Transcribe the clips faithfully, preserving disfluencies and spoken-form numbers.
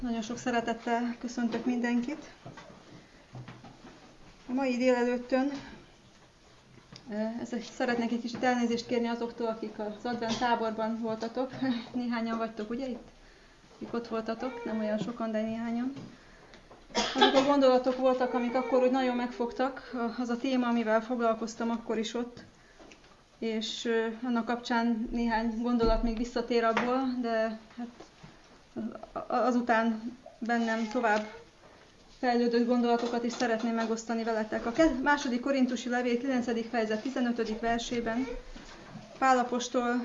Nagyon sok szeretettel köszöntök mindenkit. A mai délelőttön ezek, szeretnék egy kicsit elnézést kérni azoktól, akik az advent táborban voltatok. Néhányan vagytok, ugye itt? Akik ott voltatok, nem olyan sokan, de néhányan. Azok a gondolatok voltak, amik akkor úgy nagyon megfogtak. Az a téma, amivel foglalkoztam akkor is ott. És annak kapcsán néhány gondolat még visszatér abból, de hát azután bennem tovább fejlődött gondolatokat is szeretném megosztani veletek. A második korintusi levél kilencedik fejezet tizenötödik versében Pál apostol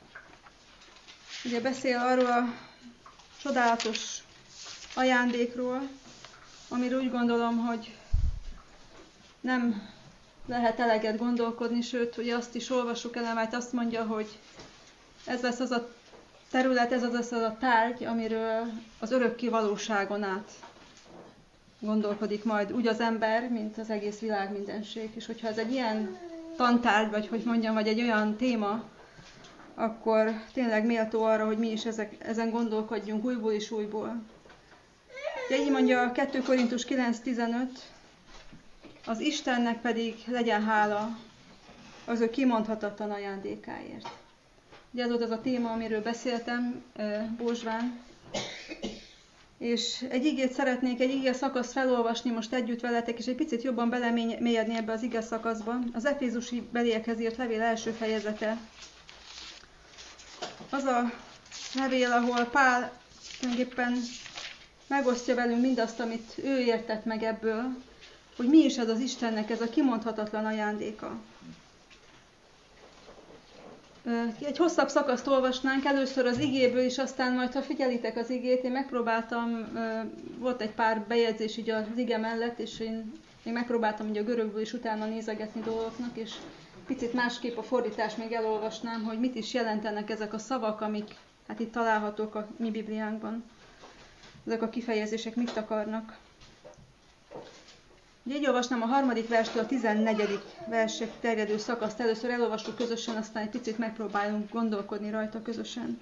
ugye beszél arról a csodálatos ajándékról, amiről úgy gondolom, hogy nem lehet eleget gondolkodni, sőt, ugye azt is olvassuk el, mert azt mondja, hogy ez lesz az a terület, ez az az a tárgy, amiről az örökké valóságon át gondolkodik majd úgy az ember, mint az egész világ mindenség. És hogyha ez egy ilyen tantárgy, vagy hogy mondjam, vagy egy olyan téma, akkor tényleg méltó arra, hogy mi is ezek, ezen gondolkodjunk újból és újból. Ugye így mondja a kettő Korintus kilenc tizenöt, az Istennek pedig legyen hála az ő kimondhatatlan ajándékáért. Ugye ez volt az a téma, amiről beszéltem Bózsván, és egy igét szeretnék, egy ige szakaszt felolvasni most együtt veletek, és egy picit jobban belemélyedni ebbe az ige szakaszba. Az Efézusi beliekhez írt levél első fejezete. Az a levél, ahol Pál tulajdonképpen megosztja velünk mindazt, amit ő értett meg ebből, hogy mi is ez az Istennek ez a kimondhatatlan ajándéka. Egy hosszabb szakaszt olvasnánk, először az igéből, és aztán majd, ha figyelitek az igét, én megpróbáltam, volt egy pár bejegyzés így az ige mellett, és én még megpróbáltam ugye a görögből is utána nézegetni dolgoknak, és picit másképp a fordítást még elolvasnám, hogy mit is jelentenek ezek a szavak, amik hát itt találhatók a mi Bibliánkban. Ezek a kifejezések mit akarnak. Így olvasnám a harmadik verstől a tizennegyedik versig terjedő szakaszt. Először elolvassuk közösen, aztán egy picit megpróbálunk gondolkodni rajta közösen.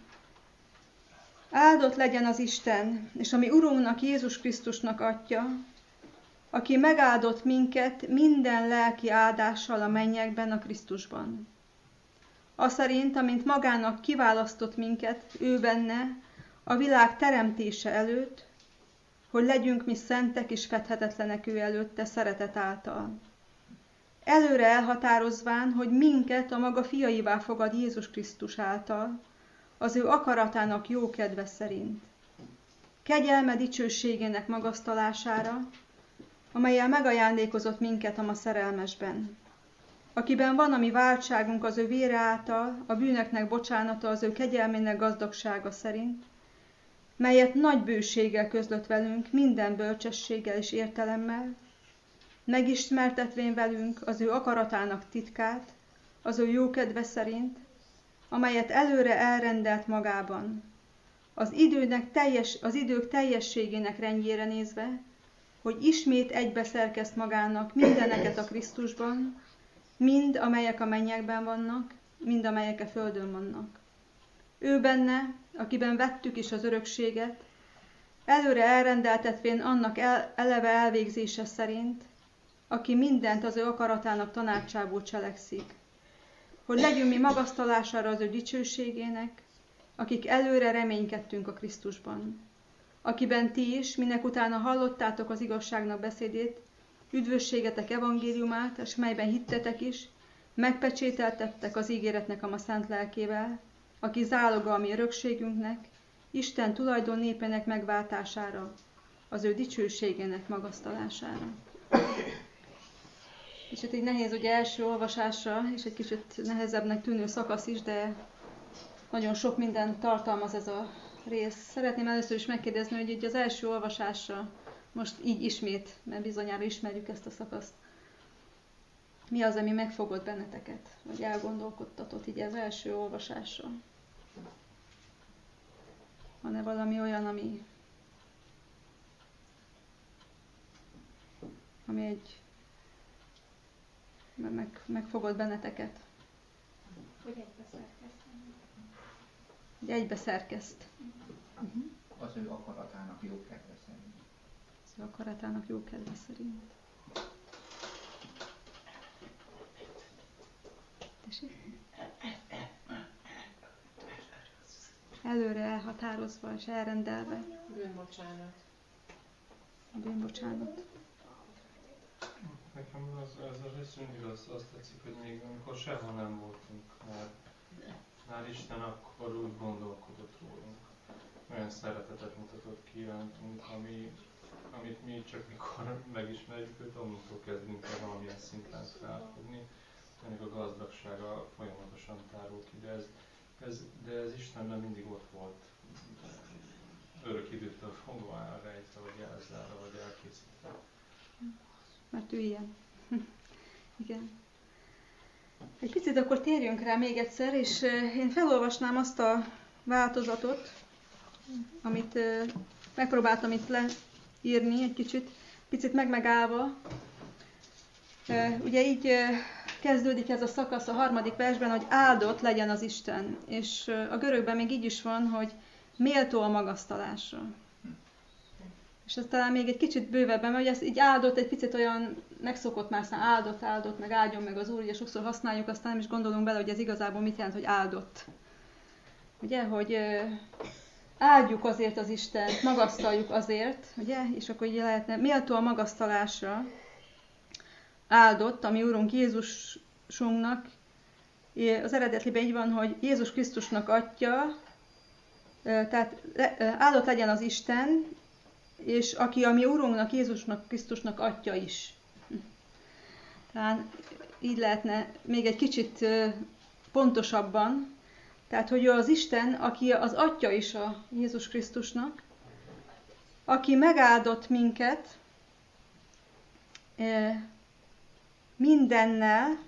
Áldott legyen az Isten, és a mi Urunknak, Jézus Krisztusnak Atya, aki megáldott minket minden lelki áldással a mennyekben, a Krisztusban. Aszerint, amint magának kiválasztott minket, ő benne, a világ teremtése előtt, hogy legyünk mi szentek és fedhetetlenek ő előtte szeretet által. Előre elhatározván, hogy minket a maga fiaivá fogad Jézus Krisztus által, az ő akaratának jó kedve szerint. Kegyelme dicsőségének magasztalására, amellyel megajándékozott minket a ma szerelmesben. Akiben van a mi váltságunk az ő vére által, a bűnöknek bocsánata az ő kegyelmének gazdagsága szerint, melyet nagy bőséggel közlött velünk minden bölcsességgel és értelemmel, megismertetvén velünk az ő akaratának titkát, az ő jókedve szerint, amelyet előre elrendelt magában, az, időnek teljes, az idők teljességének rendjére nézve, hogy ismét egybeszerkezt magának mindeneket a Krisztusban, mind amelyek a mennyekben vannak, mind amelyek a földön vannak. Ő benne, akiben vettük is az örökséget, előre elrendeltetvén annak el, eleve elvégzése szerint, aki mindent az ő akaratának tanácsából cselekszik, hogy legyünk mi magasztalására az ő dicsőségének, akik előre reménykedtünk a Krisztusban, akiben ti is, minek utána hallottátok az igazságnak beszédét, üdvösségetek evangéliumát, és melyben hittetek is, megpecsételtettek az ígéretnek a ma szent lelkével, aki záloga a mi örökségünknek, Isten tulajdon népének megváltására, az ő dicsőségének magasztalására. Kicsit így nehéz ugye első olvasásra, és egy kicsit nehezebbnek tűnő szakasz is, de nagyon sok mindent tartalmaz ez a rész. Szeretném először is megkérdezni, hogy így az első olvasásra, most így ismét, mert bizonyára ismerjük ezt a szakaszt, mi az, ami megfogott benneteket, vagy elgondolkodtatott így az első olvasásra? Van-e valami olyan, ami, ami egy meg, megfogott benneteket? Hogy egybe szerkesztem. Hogy egybe szerkeszt. Uh-huh. Az ő akaratának jó kedve szerint. Az ő akaratának jó kedve szerint. Előre elhatározva és elrendelve. Bűnbocsánat. Bűnbocsánat. Nekem az, ez a rész mindig az, azt tetszik, hogy még amikor sehol nem voltunk, már, már Isten akkor úgy gondolkodott rólunk. Olyan szeretetet mutatott ki irántunk, ami, amit mi csak mikor megismerjük őt, amintól kezdünk el valamilyen szinten felfogni. Ennek a gazdagsága folyamatosan tárul ki, de ez, ez, de ez Istenben mindig ott volt. Örök időtől fogva elrejtve, vagy elzárva, vagy elkészítve. Mert ő ilyen. Igen. Egy picit akkor térjünk rá még egyszer, és én felolvasnám azt a változatot, amit megpróbáltam itt leírni egy kicsit, picit meg-megállva. Ugye így kezdődik ez a szakasz a harmadik versben, hogy áldott legyen az Isten. És a görögben még így is van, hogy méltó a magasztalásra. És ez talán még egy kicsit bővebben, mert ez így áldott, egy picit olyan megszokott már, aztán áldott, áldott, meg áldjon meg az Úr, ugye sokszor használjuk, aztán nem is gondolunk bele, hogy ez igazából mit jelent, hogy áldott. Ugye, hogy áldjuk azért az Istent, magasztaljuk azért, ugye, és akkor így lehetne méltó a magasztalásra áldott, ami Úrunk Jézusunknak, az eredetiben így van, hogy Jézus Krisztusnak Atya, tehát áldott legyen az Isten, és aki a mi Urunknak, Jézusnak, Krisztusnak Atya is. Tehát így lehetne még egy kicsit pontosabban, tehát hogy ő az Isten, aki az Atya is a Jézus Krisztusnak, aki megáldott minket mindennel,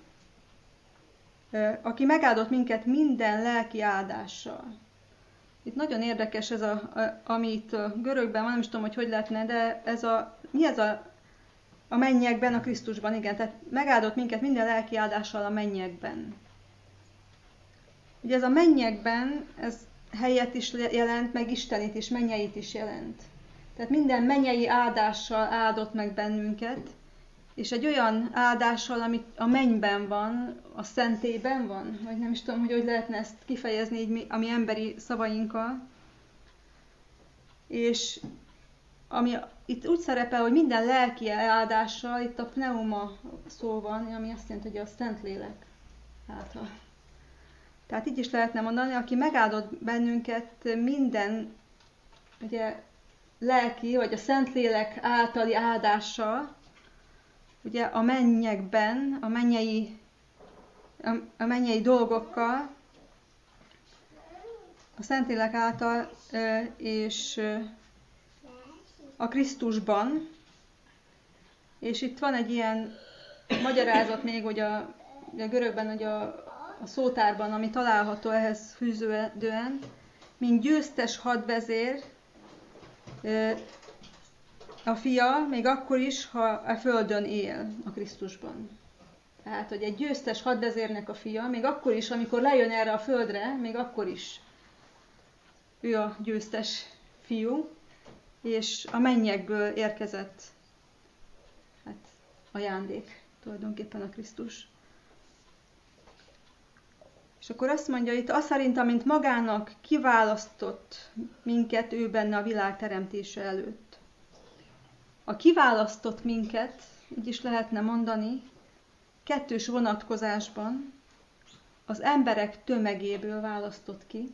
aki megáldott minket minden lelki áldással. Itt nagyon érdekes ez, a, a, ami itt a görögben van, nem is tudom, hogy hogy lehetne, de ez a, mi ez a, a mennyekben, a Krisztusban, igen, tehát megáldott minket minden lelki áldással a mennyekben. Ugye ez a mennyekben, ez helyet is jelent, meg Istenit is, mennyeit is jelent. Tehát minden mennyei áldással áldott meg bennünket, és egy olyan áldással, ami a mennyben van, a szentélyben van, vagy nem is tudom, hogy hogy lehetne ezt kifejezni így a mi emberi szavainkkal. És ami itt úgy szerepel, hogy minden lelki áldással, itt a pneuma szó van, ami azt jelenti, hogy a Szentlélek által. Tehát így is lehetne mondani, aki megáldott bennünket minden ugye, lelki, vagy a Szentlélek általi áldással, ugye a mennyekben, a mennyei, a, a mennyei dolgokkal, a Szentlélek által és a Krisztusban, és itt van egy ilyen magyarázat még, hogy a, a görögben, hogy a, a szótárban, ami található ehhez fűződően, mint győztes hadvezér, a fia, még akkor is, ha a földön él a Krisztusban. Tehát, hogy egy győztes hadvezérnek a fia, még akkor is, amikor lejön erre a földre, még akkor is ő a győztes fiú, és a mennyekből érkezett hát, ajándék tulajdonképpen a Krisztus. És akkor azt mondja itt, az szerint, amint magának kiválasztott minket ő benne a világ teremtése előtt. A kiválasztott minket, így is lehetne mondani, kettős vonatkozásban az emberek tömegéből választott ki,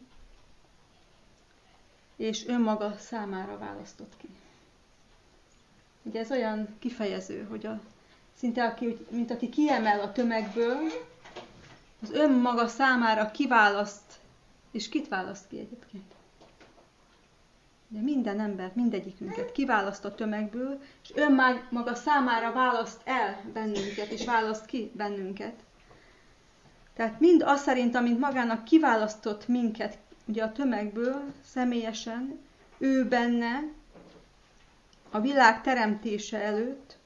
és önmaga számára választott ki. Ugye ez olyan kifejező, hogy a, szinte aki, mint aki kiemel a tömegből, az önmaga számára kiválaszt, és kit választ ki egyébként? Ugye minden embert, mindegyikünket kiválaszt a tömegből, és önmaga számára választ el bennünket, és választ ki bennünket. Tehát mind az szerint, amint magának kiválasztott minket, ugye a tömegből, személyesen, ő benne, a világ teremtése előtt,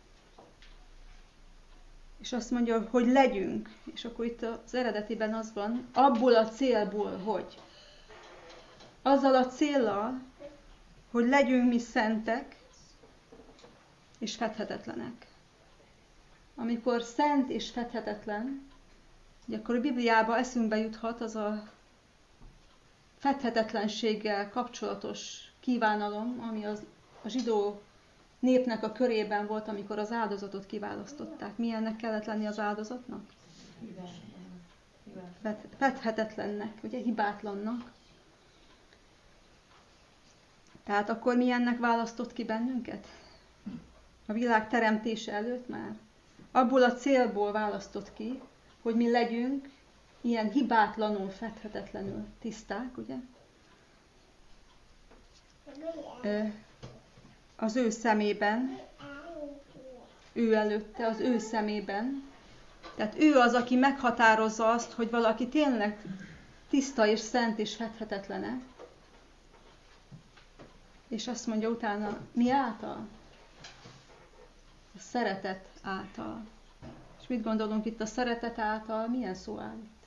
és azt mondja, hogy legyünk, és akkor itt az eredetiben az van, abból a célból, hogy. Azzal a céllal, hogy legyünk mi szentek és fedhetetlenek. Amikor szent és fedhetetlen, ugye akkor a Bibliába eszünkbe juthat az a fedhetetlenséggel kapcsolatos kívánalom, ami az, a zsidó népnek a körében volt, amikor az áldozatot kiválasztották. Milyennek kellett lenni az áldozatnak? Fed, fedhetetlennek, ugye hibátlannak. Tehát akkor milyennek választott ki bennünket? A világ teremtése előtt már. Abból a célból választott ki, hogy mi legyünk ilyen hibátlanul, fedhetetlenül tiszták, ugye? Az ő szemében, ő előtte, az ő szemében. Tehát ő az, aki meghatározza azt, hogy valaki tényleg tiszta és szent és fedhetetlene. És azt mondja utána, mi által? A szeretet által. És mit gondolunk itt a szeretet által? Milyen szó áll itt?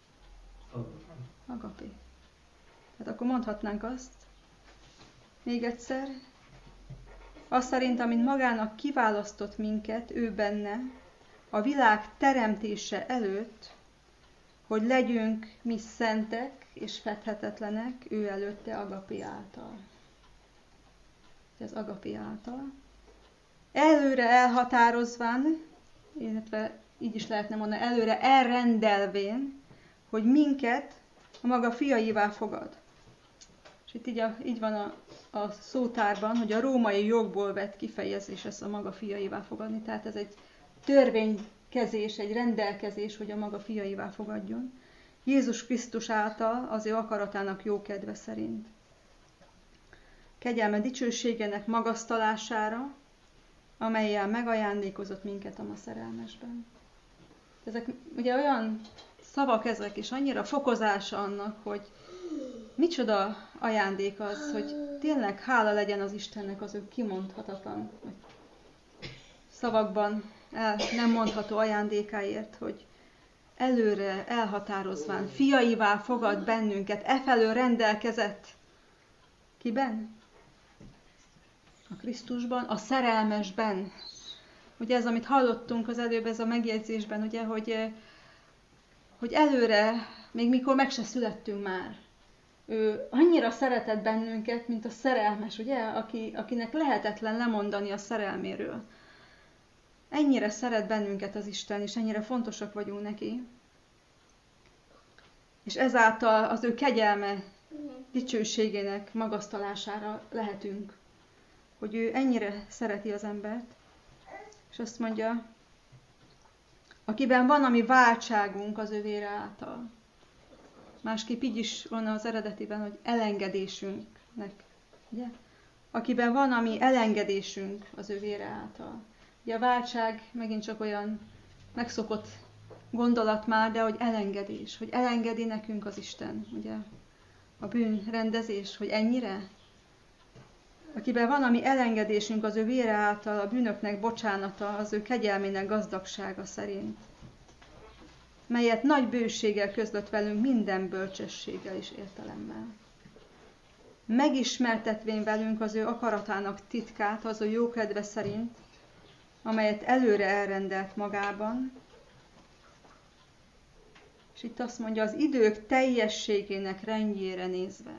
Agapé. Tehát akkor mondhatnánk azt, még egyszer, azt szerint, amint magának kiválasztott minket, ő benne, a világ teremtése előtt, hogy legyünk mi szentek és fedhetetlenek, ő előtte agapé által. Ez agapé által. Előre elhatározván, illetve így is lehetne mondani, előre elrendelvén, hogy minket a maga fiaivá fogad. És itt így, a, így van a, a szótárban, hogy a római jogból vett kifejezés ezt a maga fiaivá fogadni. Tehát ez egy törvénykezés, egy rendelkezés, hogy a maga fiaivá fogadjon. Jézus Krisztus által az ő akaratának jó kedve szerint. Kegyelme dicsőségének magasztalására, amellyel megajándékozott minket a ma szerelmesben. Ezek ugye olyan szavak ezek, és annyira fokozása annak, hogy micsoda ajándék az, hogy tényleg hála legyen az Istennek az ő kimondhatatlan, szavakban el nem mondható ajándékáért, hogy előre elhatározván, fiaivá fogad bennünket, efelől rendelkezett. Kiben? A Krisztusban, a szerelmesben. Ugye ez, amit hallottunk az előbb, ez a megjegyzésben, ugye, hogy, hogy előre, még mikor meg se születtünk már, ő annyira szeretett bennünket, mint a szerelmes, ugye, Aki, akinek lehetetlen lemondani a szerelméről. Ennyire szeret bennünket az Isten, és ennyire fontosak vagyunk neki. És ezáltal az ő kegyelme dicsőségének magasztalására lehetünk, hogy ő ennyire szereti az embert, és azt mondja, akiben van a mi váltságunk az ő vére által. Másképp így is van az eredetiben, hogy elengedésünknek. Ugye? Akiben van a mi elengedésünk az ő vére által. Ugye a váltság megint csak olyan megszokott gondolat már, de hogy elengedés, hogy elengedi nekünk az Isten, ugye? A bűnrendezés, hogy ennyire? Akiben van a mi elengedésünk az ő vére által, a bűnöknek bocsánata, az ő kegyelmének gazdagsága szerint, melyet nagy bőséggel közlött velünk minden bölcsességgel és értelemmel. Megismertetvén velünk az ő akaratának titkát, az ő jókedve szerint, amelyet előre elrendelt magában, és itt azt mondja, az idők teljességének rendjére nézve.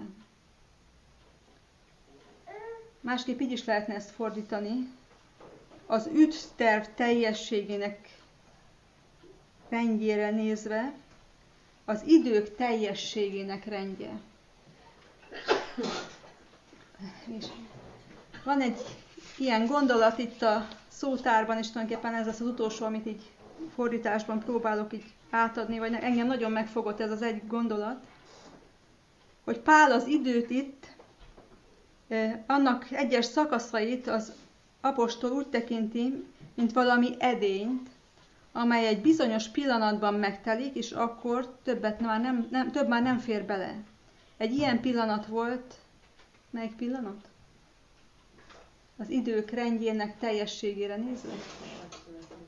Másképp így is lehetne ezt fordítani. Az ügyterv teljességének rendjére nézve, az idők teljességének rendje. És van egy ilyen gondolat itt a szótárban, és tulajdonképpen ez az az utolsó, amit így fordításban próbálok így átadni, vagy engem nagyon megfogott ez az egy gondolat, hogy Pál az időt itt, annak egyes szakaszait az apostol úgy tekinti, mint valami edényt, amely egy bizonyos pillanatban megtelik, és akkor többet már nem, nem, több már nem fér bele. Egy ilyen pillanat volt, melyik pillanat? Az idők rendjének teljességére nézve?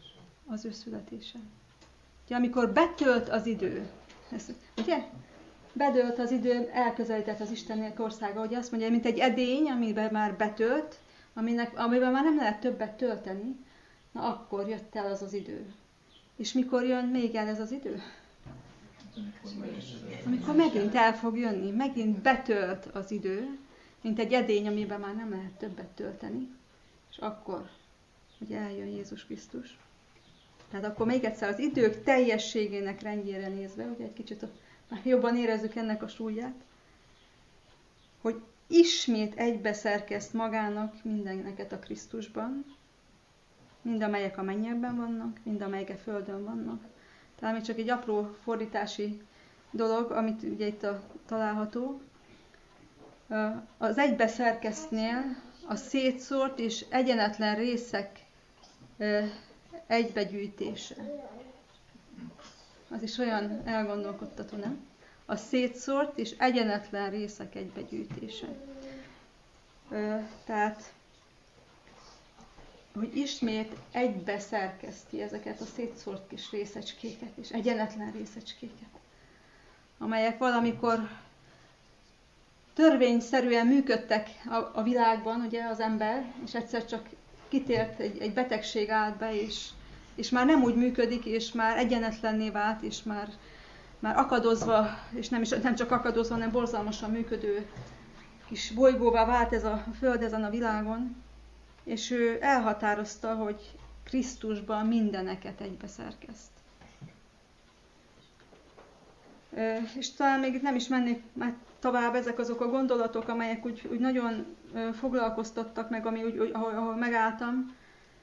Az ő születése. Ugye, amikor betölt az idő, ez, ugye? bedőlt az idő, elközelített az Istennek országa, hogy azt mondja, mint egy edény, amiben már betölt, aminek, amiben már nem lehet többet tölteni, na akkor jött el az az idő. És mikor jön még el ez az idő? Amikor megint el fog jönni, megint betölt az idő, mint egy edény, amiben már nem lehet többet tölteni, és akkor, hogy eljön Jézus Krisztus. Tehát akkor még egyszer az idők teljességének rendjére nézve, ugye egy kicsit már jobban érezzük ennek a súlyát, hogy ismét egybeszerkeszt magának mindeneket a Krisztusban, mind amelyek a mennyekben vannak, mind amelyek a földön vannak. Tehát még csak egy apró fordítási dolog, amit ugye itt a, található. Az egybeszerkesztnél a szétszórt és egyenetlen részek egybegyűjtése. Az is olyan elgondolkodtató, nem? A szétszórt és egyenetlen részek egybegyűjtése. Tehát, hogy ismét egybe szerkeszti ezeket a szétszórt kis részecskéket és egyenetlen részecskéket, amelyek valamikor törvényszerűen működtek a, a világban, ugye az ember, és egyszer csak kitért, egy, egy betegség állt be, és, és már nem úgy működik, és már egyenetlenné vált, és már, már akadozva, és nem, is, nem csak akadozva, hanem borzalmasan működő kis bolygóvá vált ez a Föld ezen a világon, és ő elhatározta, hogy Krisztusban mindeneket egybeszerkeszt. És talán még itt nem is mennék már tovább, ezek azok a gondolatok, amelyek úgy, úgy nagyon foglalkoztattak meg, ami úgy, ahol, ahol megálltam,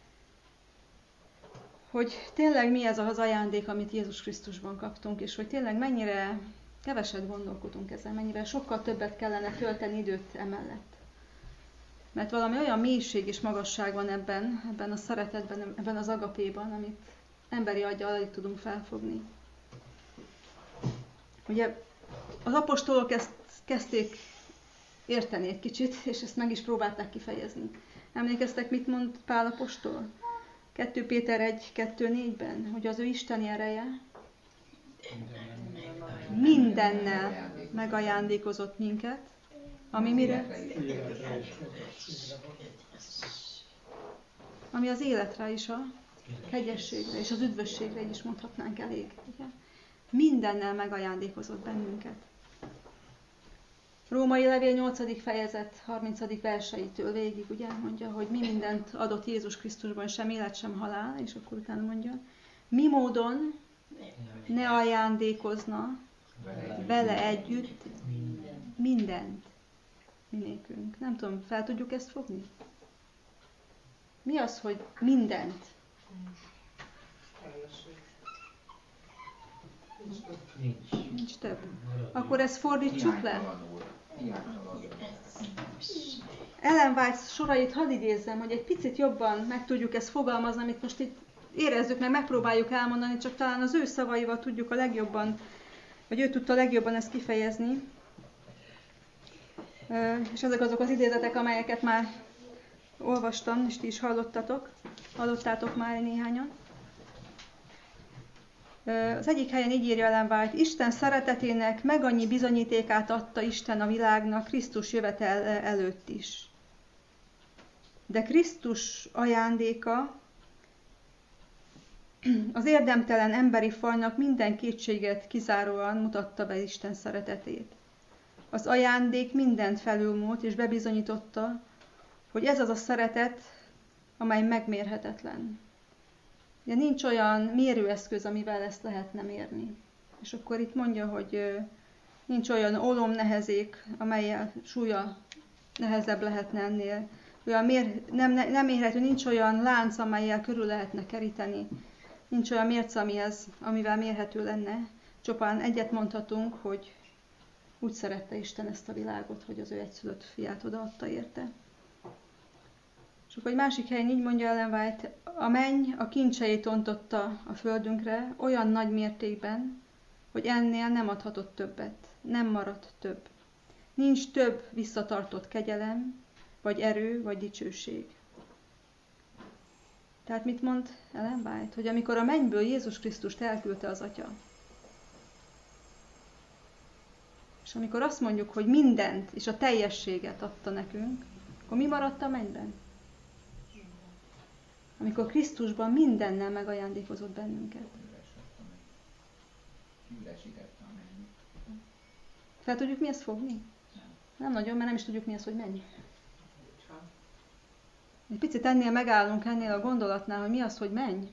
hogy tényleg mi ez az ajándék, amit Jézus Krisztusban kaptunk, és hogy tényleg mennyire keveset gondolkodunk ezen, mennyire sokkal többet kellene tölteni időt emellett. Mert valami olyan mélység és magasság van ebben, ebben a szeretetben, ebben az agapéban, amit emberi aggyal alig tudunk felfogni. Ugye az apostolok ezt kezdték érteni egy kicsit, és ezt meg is próbálták kifejezni. Emlékeztek, mit mond Pál apostol? kettő Péter egy kettő négyben, hogy az ő isteni ereje mindennel megajándékozott minket, ami mire? Ami az életre is, a kegyességre és az üdvösségre is mondhatnánk elég. Ugye? Mindennel megajándékozott bennünket. Római levél nyolcadik fejezet harmincadik verseitől végig ugye mondja, hogy mi mindent adott Jézus Krisztusban, sem élet, sem halál, és akkor utána mondja, mi módon ne ajándékozna vele együtt mindent mi nékünk. Nem tudom, fel tudjuk ezt fogni? Mi az, hogy mindent? Nincs. Nincs több. Akkor ezt fordítsuk le. Ellen White sorait hadd idézzem, hogy egy picit jobban meg tudjuk ezt fogalmazni, amit most itt érezzük meg, megpróbáljuk elmondani, csak talán az ő szavaival tudjuk a legjobban, vagy ő tudta a legjobban ezt kifejezni. És ezek azok az idézetek, amelyeket már olvastam, és ti is hallottatok. Hallottátok már néhányan. Az egyik helyen így írja Ellen White, Isten szeretetének meg annyi bizonyítékát adta Isten a világnak Krisztus jövetel előtt is. De Krisztus ajándéka az érdemtelen emberi fajnak minden kétséget kizáróan mutatta be Isten szeretetét. Az ajándék mindent felülmúlt és bebizonyította, hogy ez az a szeretet, amely megmérhetetlen. Ugye nincs olyan mérőeszköz, amivel ezt lehetne mérni. És akkor itt mondja, hogy nincs olyan ólom nehezék, amellyel súlya nehezebb lehetne ennél. Olyan mér, nem, nem mérhető, nincs olyan lánc, amellyel körül lehetne keríteni. Nincs olyan mérce, amihez, amivel mérhető lenne. Csupán egyet mondhatunk, hogy úgy szerette Isten ezt a világot, hogy az ő egyszülött fiát odaadta érte. És akkor egy másik helyen így mondja Ellen White, a menny a kincseit ontotta a földünkre olyan nagy mértékben, hogy ennél nem adhatott többet, nem maradt több. Nincs több visszatartott kegyelem, vagy erő, vagy dicsőség. Tehát mit mond Ellen White? Hogy amikor a mennyből Jézus Krisztust elküldte az Atya, És amikor azt mondjuk, hogy mindent és a teljességet adta nekünk, akkor mi maradt a mennyben? Amikor Krisztusban mindennel megajándékozott bennünket. Üresítette a mennyit. Fel tudjuk mi ezt fogni? Nem. Nem nagyon, mert nem is tudjuk mi az, hogy menny. Egy picit ennél megállunk, ennél a gondolatnál, hogy mi az, hogy menny.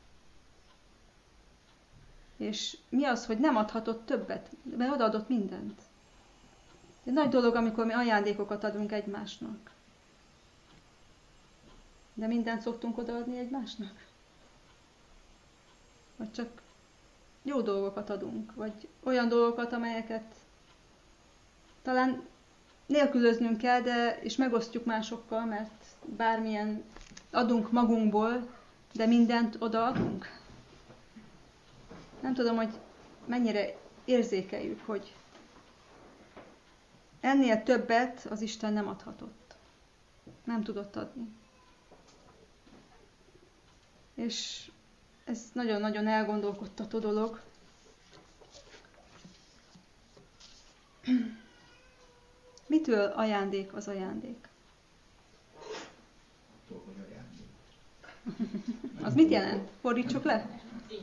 És mi az, hogy nem adhatott többet, mert odaadott mindent. Egy nagy dolog, amikor mi ajándékokat adunk egymásnak. De mindent szoktunk odaadni egymásnak? Vagy csak jó dolgokat adunk, vagy olyan dolgokat, amelyeket talán nélkülöznünk kell, de és megosztjuk másokkal, mert bármilyen adunk magunkból, de mindent odaadunk. Nem tudom, hogy mennyire érzékeljük, hogy ennél többet az Isten nem adhatott. Nem tudott adni. És ez nagyon-nagyon elgondolkodtató dolog. Mitől ajándék az ajándék? Attól, hogy ajándék. Az mit jelent? Fordítsuk le?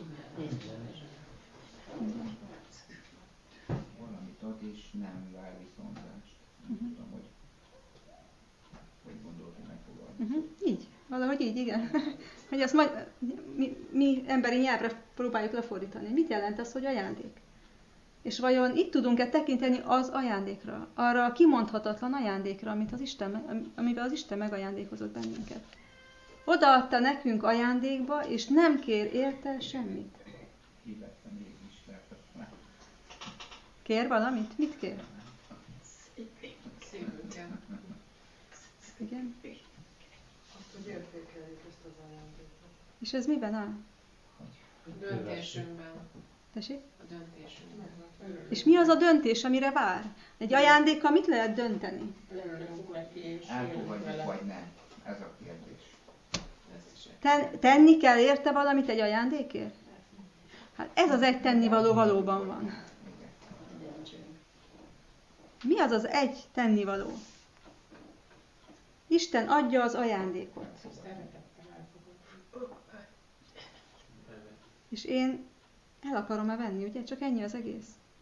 Valamit ad és nem vár viszonzást. Nem Uh-huh. tudom, hogy hogy gondolt, hogy megfogalmazni. Uh-huh. Így. Valahogy így, igen. Hogy azt majd, mi, mi emberi nyelvre próbáljuk lefordítani. Mit jelent az, hogy ajándék? És vajon itt tudunk-e tekinteni az ajándékra, arra a kimondhatatlan ajándékra, amit az Isten, amivel az Isten megajándékozott bennünket? Odaadta nekünk ajándékba, és nem kér érte semmit. Illetve mégis lehetetlen. Kér valamit? Mit kér? Szívünkkel. Igen. Azt, hogy értékeljük ezt az ajándékot. És ez miben áll? A döntésünkben. Tessék? A döntésünkben. És mi az a döntés, amire vár? Egy ajándékkal mit lehet dönteni? Örülünk neki, és Elfogadjuk vele. vagy nem? Ez a kérdés. Ezt is Ten, tenni kell érte valamit egy ajándékért? Hát ez az egy tennivaló valóban van. Igen. Mi az az egy tennivaló? Isten adja az ajándékot. szeretettel elfogadjuk. És én el akarom-e venni, ugye? Csak ennyi az egész.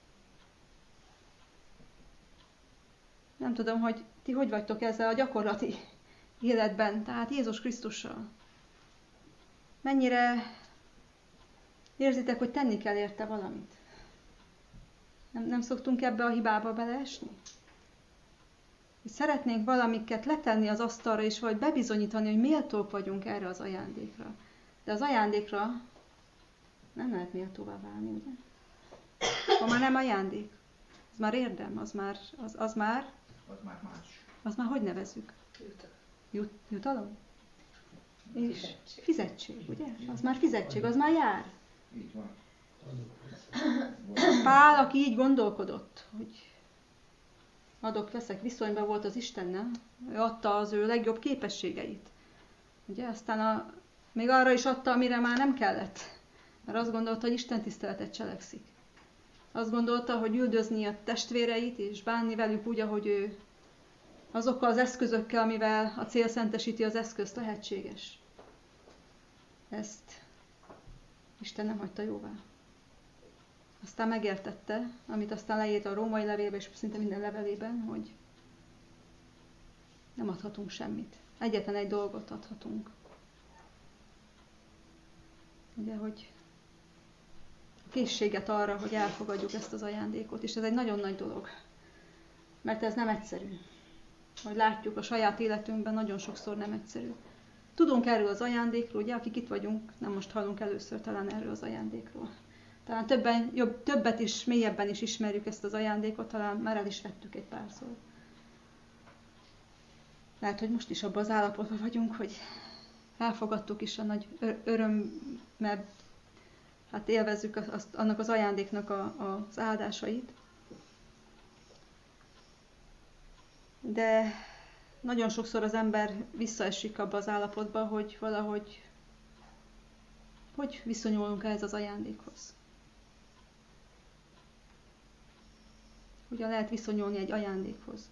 Nem tudom, hogy ti hogy vagytok ezzel a gyakorlati életben, tehát Jézus Krisztussal. Mennyire érzitek, hogy tenni kell érte valamit? Nem, nem szoktunk ebbe a hibába beleesni? Hogy szeretnénk valamiket letenni az asztalra, és vagy bebizonyítani, hogy méltók vagyunk erre az ajándékra. De az ajándékra nem lehet méltóvá válni, ugye? Ha már nem ajándék, az már érdem, az már, az, az már, Az már más. az már hogy nevezzük? Jut, jutalom? És fizetség, ugye? Az már fizetség, az már jár. Így van. Pál, aki így gondolkodott, hogy adok-veszek viszonyban volt az Istennel, ő adta az ő legjobb képességeit. Ugye, aztán a, még arra is adta, amire már nem kellett. Mert azt gondolta, hogy Isten tiszteletet cselekszik. Azt gondolta, hogy üldözni a testvéreit, és bánni velük úgy, ahogy ő azokkal az eszközökkel, amivel a cél szentesíti az eszközt, lehetséges. Ezt Isten nem hagyta jóvá. Aztán megértette, amit aztán leírt a római levélben, és szinte minden levelében, hogy nem adhatunk semmit. Egyetlen egy dolgot adhatunk. Ugye, hogy a készséget arra, hogy elfogadjuk ezt az ajándékot, és ez egy nagyon nagy dolog. Mert ez nem egyszerű. Hogy látjuk a saját életünkben, nagyon sokszor nem egyszerű. Tudunk erről az ajándékról, ugye, akik itt vagyunk, nem most hallunk először talán erről az ajándékról. Talán többen, jobb, többet is, mélyebben is ismerjük ezt az ajándékot, talán már el is vettük egy párszor. Lehet, hogy most is abban az állapotban vagyunk, hogy elfogadtuk is a nagy örömmel, hát élvezzük azt, annak az ajándéknak a, az áldásait. De nagyon sokszor az ember visszaesik abba az állapotba, hogy valahogy hogy viszonyulunk ehhez az ajándékhoz. hogyan lehet viszonyulni egy ajándékhoz.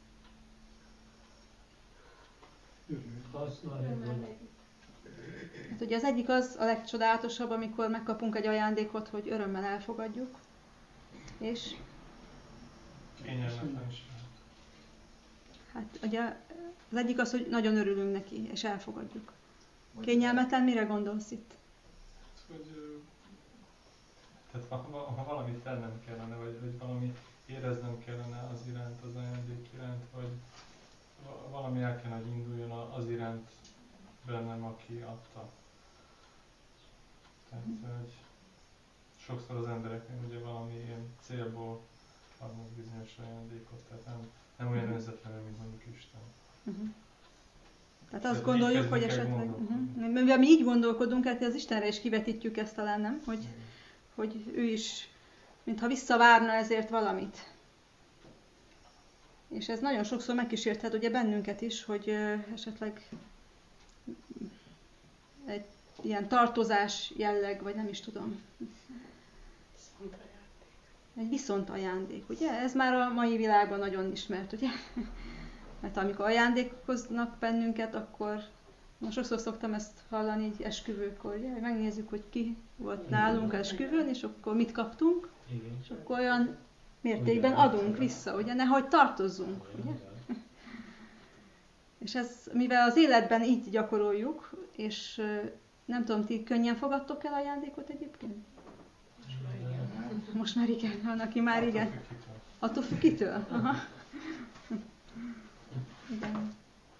Hát ugye az egyik az a legcsodálatosabb, amikor megkapunk egy ajándékot, hogy örömmel elfogadjuk, és Kényelmetlen is lehet. hát ugye az egyik az, hogy nagyon örülünk neki, és elfogadjuk. Kényelmetlen, mire gondolsz itt? Hogy, ö, tehát ha, ha ha valamit tennem kellene, vagy, vagy valami éreznem kellene az iránt, az ajándék iránt, vagy va- valami el kellene, hogy induljon a- az iránt bennem, aki adta. Tehát, hogy sokszor az embereknek ugye valami ilyen célból adnak bizonyos ajándékot, tehát nem, nem olyan önzetlenül, mint mondjuk Isten. Uh-huh. Tehát azt Tehát gondoljuk, így hogy kezdünk el esetleg, gondolkodni. uh-huh. mivel mi így gondolkodunk, hát az Istenre is kivetítjük ezt talán, nem? Hogy, hogy ő is, mintha visszavárna ezért valamit. És ez nagyon sokszor megkísérthet ugye bennünket is, hogy ö, esetleg egy ilyen tartozás jelleg, vagy nem is tudom. Egy viszont ajándék, ugye? Ez már a mai világban nagyon ismert, ugye? Mert amikor ajándékoznak bennünket, akkor most sokszor szoktam ezt hallani így esküvőkor, ugye? Hogy megnézzük, hogy ki volt nálunk esküvőn, és akkor mit kaptunk, és akkor olyan mértékben adunk vissza, ugye? Nehogy tartozzunk, ugye? És ez, mivel az életben így gyakoroljuk, és ö, nem tudom, ti könnyen fogadtok el ajándékot egyébként? Most már igen, van, aki már igen. Attól függ, kitől. Attól függ kitől? Aha. Igen.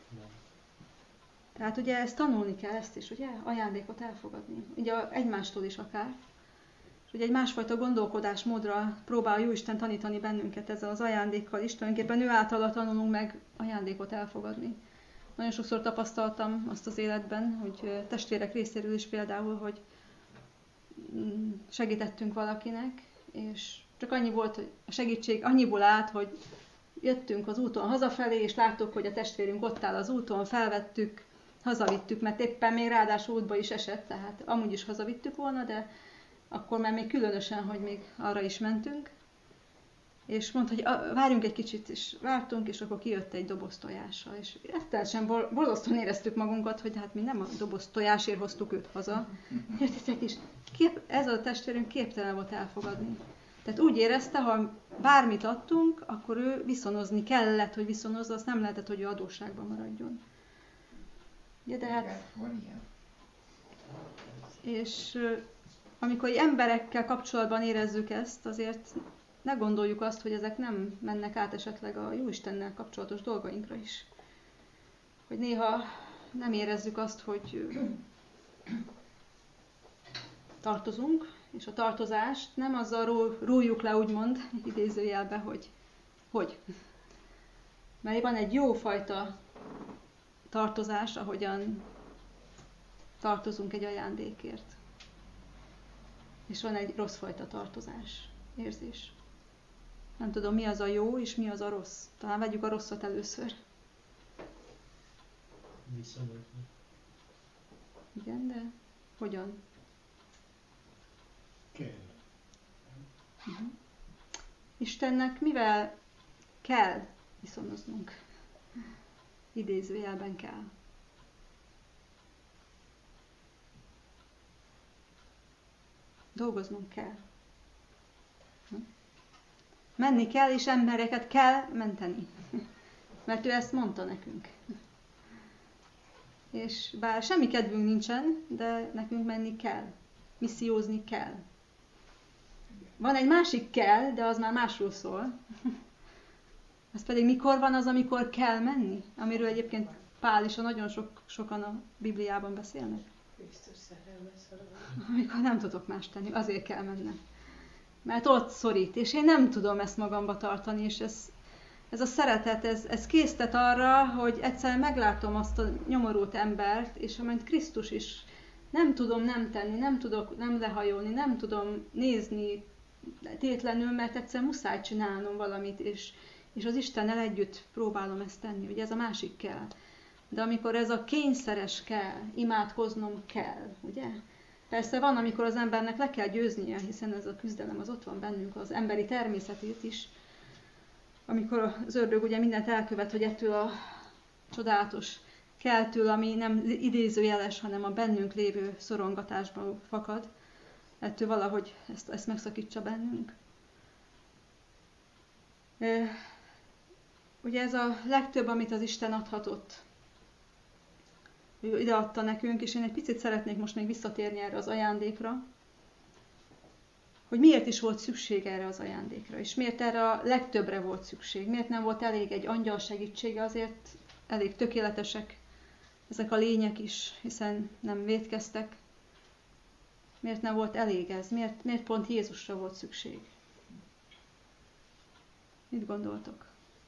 Tehát ugye ezt tanulni kell, ezt is, ugye? Ajándékot elfogadni. Ugye egymástól is akár. És ugye egy másfajta gondolkodásmódra próbál Jóisten tanítani bennünket ezzel az ajándékkal is. Tulajdonképpen ő általa tanulunk meg ajándékot elfogadni. Nagyon sokszor tapasztaltam azt az életben, hogy testvérek részéről is például, hogy mm, segítettünk valakinek, és csak annyi volt, hogy a segítség annyiból állt, hogy jöttünk az úton hazafelé, és láttuk, hogy a testvérünk ott áll az úton, felvettük, hazavittük, mert éppen még ráadásul útba is esett, tehát amúgy is hazavittük volna, de akkor már még különösen, hogy még arra is mentünk. És mondta, hogy a, várjunk egy kicsit, és vártunk, és akkor kijött egy doboz tojással. És rettenetesen bor- borzasztóan éreztük magunkat, hogy hát mi nem a doboz tojásért hoztuk őt haza. Értitek is? Kép, ez a testvérünk képtelen volt elfogadni. Tehát úgy érezte, ha bármit adtunk, akkor ő viszonozni kellett, hogy viszonozza, azt nem lehetett, hogy ő adósságban maradjon. Ugye, de hát, Igen, van ilyen. és ö, amikor emberekkel kapcsolatban érezzük ezt, azért ne gondoljuk azt, hogy ezek nem mennek át esetleg a Jóistennel kapcsolatos dolgainkra is. Hogy néha nem érezzük azt, hogy ö, tartozunk, és a tartozást nem azzal ró, rójuk le, úgymond, idézőjelbe, hogy hogy. Mert van egy jó fajta tartozás, ahogyan tartozunk egy ajándékért. És van egy rossz fajta tartozás, érzés. Nem tudom, mi az a jó, és mi az a rossz. Talán vegyük a rosszat először. Viszonyozni. Igen, de hogyan? Kell. Uh-huh. Istennek mivel kell viszonoznunk? Idézőjelben kell. Dolgoznunk kell. Hm? Menni kell, és embereket kell menteni. Mert ő ezt mondta nekünk. És bár semmi kedvünk nincsen, de nekünk menni kell. Missziózni kell. Van egy másik kell, de az már másról szól. Az pedig mikor van az, amikor kell menni? Amiről egyébként Pál is a nagyon sok, sokan a Bibliában beszélnek. Krisztus szerelme szorul. Amikor nem tudok más tenni, azért kell mennem. Mert ott szorít, és én nem tudom ezt magamba tartani, és ez, ez a szeretet, ez, ez késztet arra, hogy egyszer meglátom azt a nyomorult embert, és amint Krisztus is, nem tudom nem tenni, nem tudok nem lehajolni, nem tudom nézni tétlenül, mert egyszer muszáj csinálnom valamit, és, és az Istennel együtt próbálom ezt tenni, ugye ez a másik kell. De amikor ez a kényszeres kell, imádkoznom kell, ugye? Persze van, amikor az embernek le kell győznie, hiszen ez a küzdelem az ott van bennünk, az emberi természetét is. amikor az ördög ugye mindent elkövet, hogy ettől a csodálatos keltől, ami nem idézőjeles, hanem a bennünk lévő szorongatásban fakad, ettől valahogy ezt, ezt megszakítsa bennünk. Ugye ez a legtöbb, amit az Isten adhatott. Ő ideadta nekünk, és én egy picit szeretnék most még visszatérni erre az ajándékra, hogy miért is volt szükség erre az ajándékra, és miért erre a legtöbbre volt szükség, miért nem volt elég egy angyal segítsége, azért elég tökéletesek ezek a lények is, hiszen nem vétkeztek. Miért nem volt elég ez? Miért, miért pont Jézusra volt szükség? Mit gondoltok?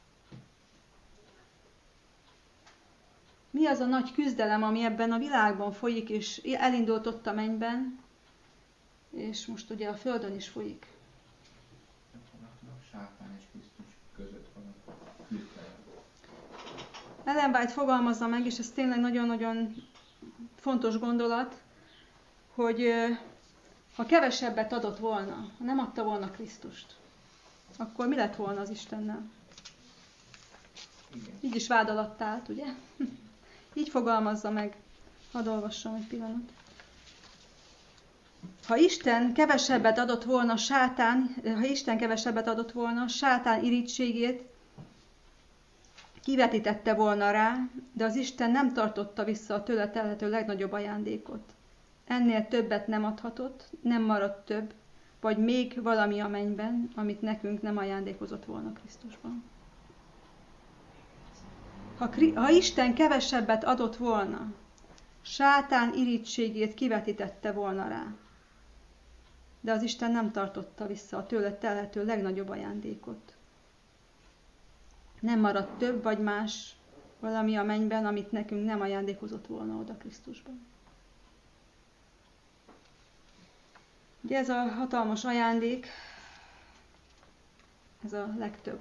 Mi az a nagy küzdelem, ami ebben a világban folyik, és elindult ott a mennyben, és most ugye a földön is folyik? A sátán és Krisztus között van a küzdelem. Ellen White fogalmazza meg, és ez tényleg nagyon-nagyon fontos gondolat, hogy ha kevesebbet adott volna, ha nem adta volna Krisztust, akkor mi lett volna az Istennel? Igen. Így is vád alatt állt, ugye? Így fogalmazza meg. Hadd olvassam egy pillanat. Ha Isten kevesebbet adott volna sátán, ha Isten kevesebbet adott volna, sátán irítségét kivetítette volna rá, de az Isten nem tartotta vissza a tőle telhető legnagyobb ajándékot. Ennél többet nem adhatott, nem maradt több, vagy még valami a mennyben, amit nekünk nem ajándékozott volna Krisztusban. Ha, ha Isten kevesebbet adott volna, sátán irítségét kivetítette volna rá, de az Isten nem tartotta vissza a tőle telhető legnagyobb ajándékot. Nem maradt több vagy más valami a mennyben, amit nekünk nem ajándékozott volna oda Krisztusban. Ugye ez a hatalmas ajándék, ez a legtöbb.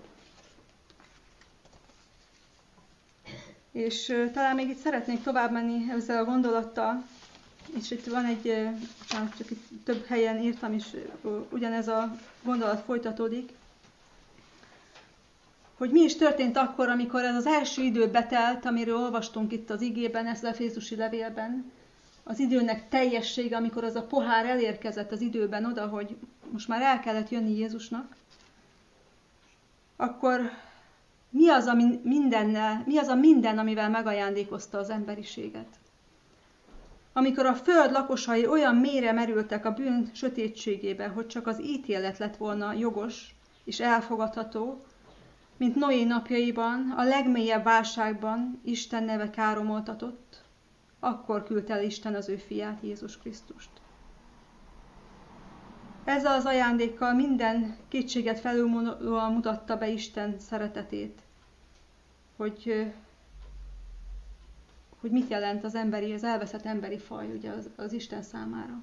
És uh, talán még itt szeretnék tovább menni ezzel a gondolattal, és itt van egy, uh, csak itt több helyen írtam, és uh, ugyanez a gondolat folytatódik, hogy mi is történt akkor, amikor ez az első idő betelt, amiről olvastunk itt az igében, ez az Efézusi levélben, az időnek teljessége, amikor az a pohár elérkezett az időben oda, hogy most már el kellett jönni Jézusnak, akkor mi az, ami mindennel, mi az a minden, amivel megajándékozta az emberiséget? Amikor a föld lakosai olyan mélyre merültek a bűn sötétségébe, hogy csak az ítélet lett volna jogos és elfogadható, mint Noé napjaiban, a legmélyebb válságban Isten neve káromoltatott, akkor küldte el Isten az ő fiát, Jézus Krisztust. Ezzel az ajándékkal minden kétséget felülmúlóan mutatta be Isten szeretetét, hogy, hogy mit jelent az emberi, az elveszett emberi faj ugye az, az Isten számára.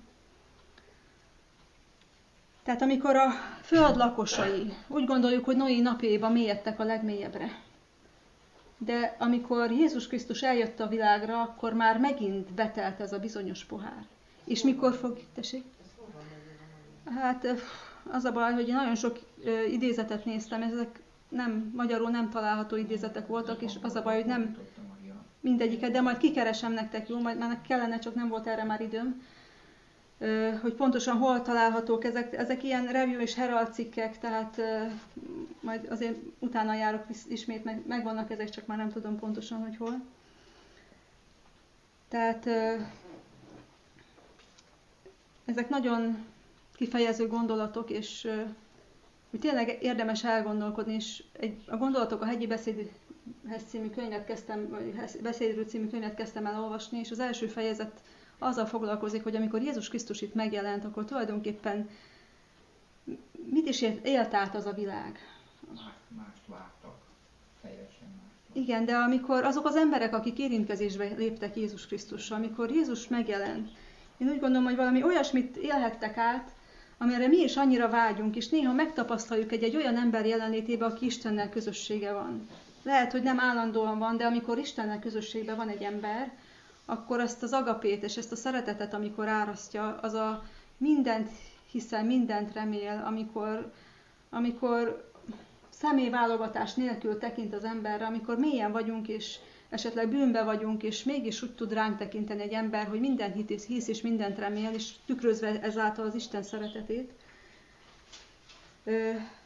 Tehát amikor a föld lakosai, úgy gondoljuk, hogy Noé napjaiban mélyedtek a legmélyebbre, de amikor Jézus Krisztus eljött a világra, akkor már megint betelt ez a bizonyos pohár. És mikor fog... Tessék? Hát az a baj, hogy én nagyon sok idézetet néztem, ezek nem, magyarul nem található idézetek voltak, és az a baj, hogy nem mindegyiket, de majd kikeresem nektek, jó? Majd már kellene, csak nem volt erre már időm, hogy pontosan hol találhatók ezek. Ezek ilyen review és herald cikkek, tehát majd azért utána járok ismét, meg, megvannak ezek, csak már nem tudom pontosan, hogy hol. Tehát ezek nagyon kifejező gondolatok, és hogy tényleg érdemes elgondolkodni, és egy, a gondolatok a hegyi beszédhez című könyvet kezdtem, vagy beszédről című könyvet kezdtem el olvasni, és az első fejezet azzal foglalkozik, hogy amikor Jézus Krisztus itt megjelent, akkor tulajdonképpen mit is élt át az a világ? Más, mást vártak, teljesen mást. Igen, de amikor azok az emberek, akik érintkezésbe léptek Jézus Krisztussal, amikor Jézus megjelent, én úgy gondolom, hogy valami olyasmit élhettek át, amire mi is annyira vágyunk, és néha megtapasztaljuk egy, egy olyan ember jelenlétében, aki Istennel közössége van. Lehet, hogy nem állandóan van, de amikor Istennel közösségben van egy ember, akkor azt az agapét és ezt a szeretetet, amikor árasztja, az a mindent hiszel, mindent remél, amikor, amikor személyválogatás nélkül tekint az emberre, amikor mélyen vagyunk, és esetleg bűnbe vagyunk, és mégis úgy tud ránk tekinteni egy ember, hogy minden hisz, hisz és mindent remél, és tükrözve ezáltal az Isten szeretetét. Ö,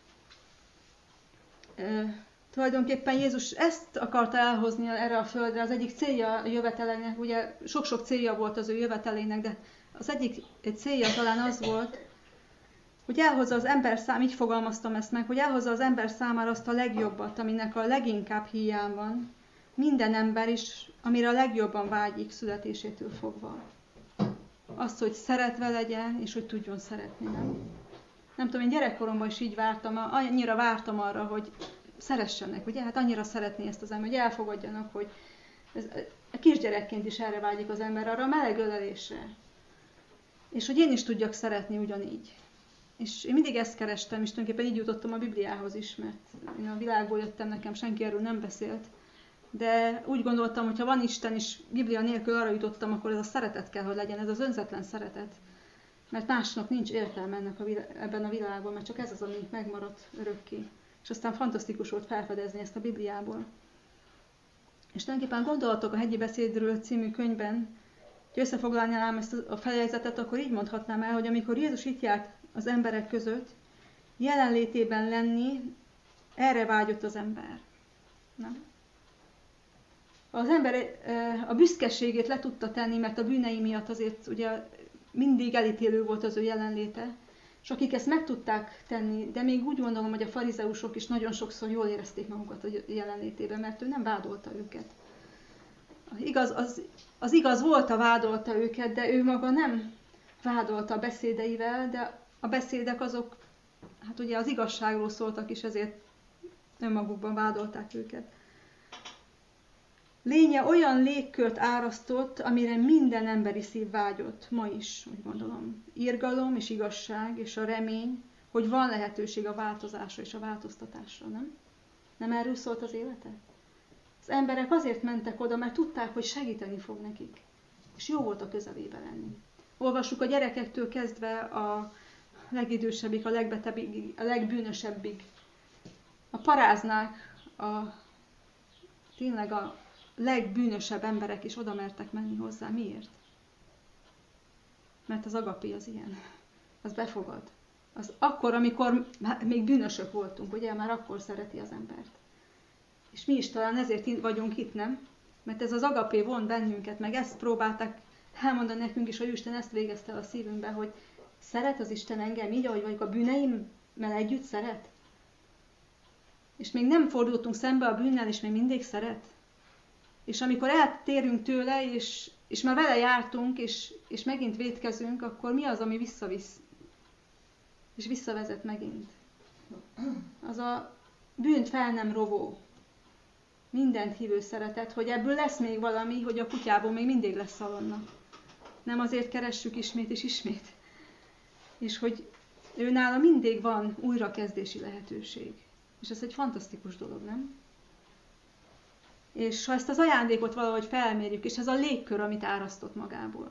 ö, tulajdonképpen Jézus ezt akarta elhozni erre a földre, az egyik célja a jövetelének, ugye sok-sok célja volt az ő jövetelének, de az egyik célja talán az volt, hogy elhozza az ember szám, így fogalmaztam ezt meg, hogy elhozza az ember számára azt a legjobbat, aminek a leginkább hiány van, minden ember is, amire a legjobban vágyik születésétől fogva. Azt, hogy szeretve legyen, és hogy tudjon szeretni, nem? Nem tudom, én gyerekkoromban is így vártam, annyira vártam arra, hogy szeressenek, ugye? Hát annyira szeretné ezt az ember, hogy elfogadjanak, hogy ez, a kisgyerekként is erre vágyik az ember, arra a meleg ölelésre. És hogy én is tudjak szeretni ugyanígy. És én mindig ezt kerestem, és tulajdonképpen így jutottam a Bibliához is, mert én a világból jöttem, nekem senki erről nem beszélt. De úgy gondoltam, hogy ha van Isten, és Biblia nélkül arra jutottam, akkor ez a szeretet kell, hogy legyen, ez az önzetlen szeretet. Mert másnak nincs értelme ennek a vilá- ebben a világban, mert csak ez az, ami megmaradt örökké. És aztán fantasztikus volt felfedezni ezt a Bibliából. És tulajdonképpen Gondolatok a hegyi beszédről című könyvben, hogy összefoglalnám ezt a fejezetet, akkor így mondhatnám el, hogy amikor Jézus itt járt az emberek között, jelenlétében lenni, erre vágyott az ember. Nem? Az ember a büszkeségét le tudta tenni, mert a bűnei miatt azért ugye mindig elítélő volt az ő jelenléte, és akik ezt meg tudták tenni, de még úgy gondolom, hogy a farizeusok is nagyon sokszor jól érezték magukat a jelenlétében, mert ő nem vádolta őket. Igaz, az, az igaz volt, a vádolta őket, de ő maga nem vádolta a beszédeivel, de a beszédek azok, hát ugye az igazságról szóltak is, ezért önmagukban vádolták őket. Lénye olyan légkört árasztott, amire minden emberi szív vágyott, ma is, úgy gondolom. Irgalom és igazság és a remény, hogy van lehetőség a változásra és a változtatásra, nem? Nem erről szólt az élete? Az emberek azért mentek oda, mert tudták, hogy segíteni fog nekik. És jó volt a közelébe lenni. Olvassuk a gyerekektől kezdve a legidősebbig, a legbetebbig, a legbűnösebbig. A paráznák, a, tényleg a legbűnösebb emberek is oda mertek menni hozzá. Miért? Mert az agapé az ilyen. Az befogad. Az akkor, amikor még bűnösök voltunk, ugye, már akkor szereti az embert. És mi is talán ezért vagyunk itt, nem? Mert ez az agapé von bennünket, meg ezt próbálták elmondani nekünk is, hogy Isten ezt végezte a szívünkbe, hogy szeret az Isten engem így, ahogy vagyok, a bűneimmel együtt szeret. És még nem fordultunk szembe a bűnnel, és még mindig szeret. És amikor eltérünk tőle, és, és már vele jártunk, és, és megint vétkezünk, akkor mi az, ami visszavisz? És visszavezet megint. Az a bűnt fel nem rovó. Mindent hívő szeretet, hogy ebből lesz még valami, hogy a kutyából még mindig lesz szalonna. Nem azért keressük ismét és ismét. És hogy őnála mindig van újrakezdési lehetőség. És ez egy fantasztikus dolog, nem? És ha ezt az ajándékot valahogy felmérjük, és ez a légkör, amit árasztott magából.